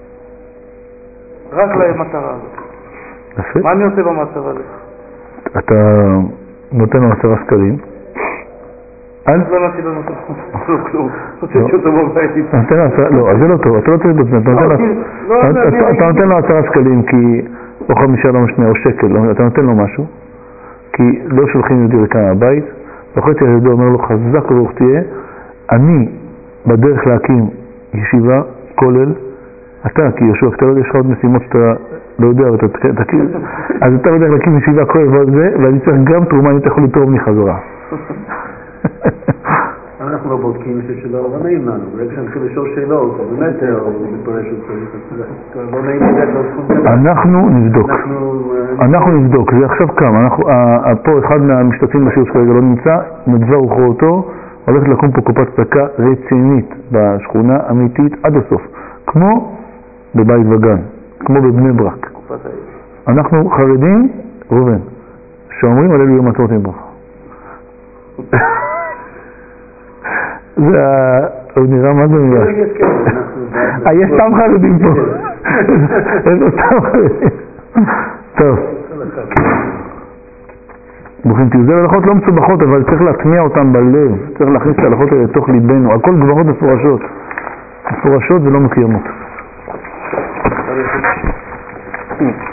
Speaker 2: רק למטרה הזאת. מה אני עושה במצב הזה?
Speaker 1: אתה נותן לו 10 שקלים.
Speaker 2: לא נתתי לו כלום, הוצאתי אותו בבית.
Speaker 1: לא, אז זה לא טוב, אתה לא צריך לדעת, אתה נותן לו 10 שקלים כי או 5 לא משנה או שקל, אתה נותן לו משהו כי לא שולחים יהודי לכאן הבית, וחצי היהודי אומר לו חזק וברוך תהיה, אני בדרך להקים ישיבה, כולל, אתה כי יהושע, אתה לא יודע, יש לך עוד משימות שאתה לא יודע, אז אתה בדרך להקים ישיבה כולל ועוד זה, ואני צריך גם תרומה, אני אתה יכול לתרום לי חזרה.
Speaker 3: אנחנו לא בודקים שלא נעים לנו. ברגע שנתחיל לשאול שאלות, באמת הוא מתפרש שצריך, לא נעים לדעת לא סכום.
Speaker 1: אנחנו נבדוק, זה עכשיו קם. פה אחד מהמשתתפים בשיעור שכרגע לא נמצא, נדבה רוחו אותו, הולכת לקום פה קופת צדקה רצינית בשכונה, אמיתית, עד הסוף. כמו בבית וגן, כמו בבני ברק. אנחנו חרדים, ראובן, שאומרים עלינו יום עצמאות עם ברכה. הוא נראה מה זה נראה? יש סתם חרדים פה. יש לו סתם חרדים. טוב. ברוכים תהיו. זה הלכות לא מסובכות, אבל צריך להטמיע אותם בלב. צריך להכניס את ההלכות האלה לתוך ליבנו. הכל גברות מפורשות. מפורשות ולא מקיימות.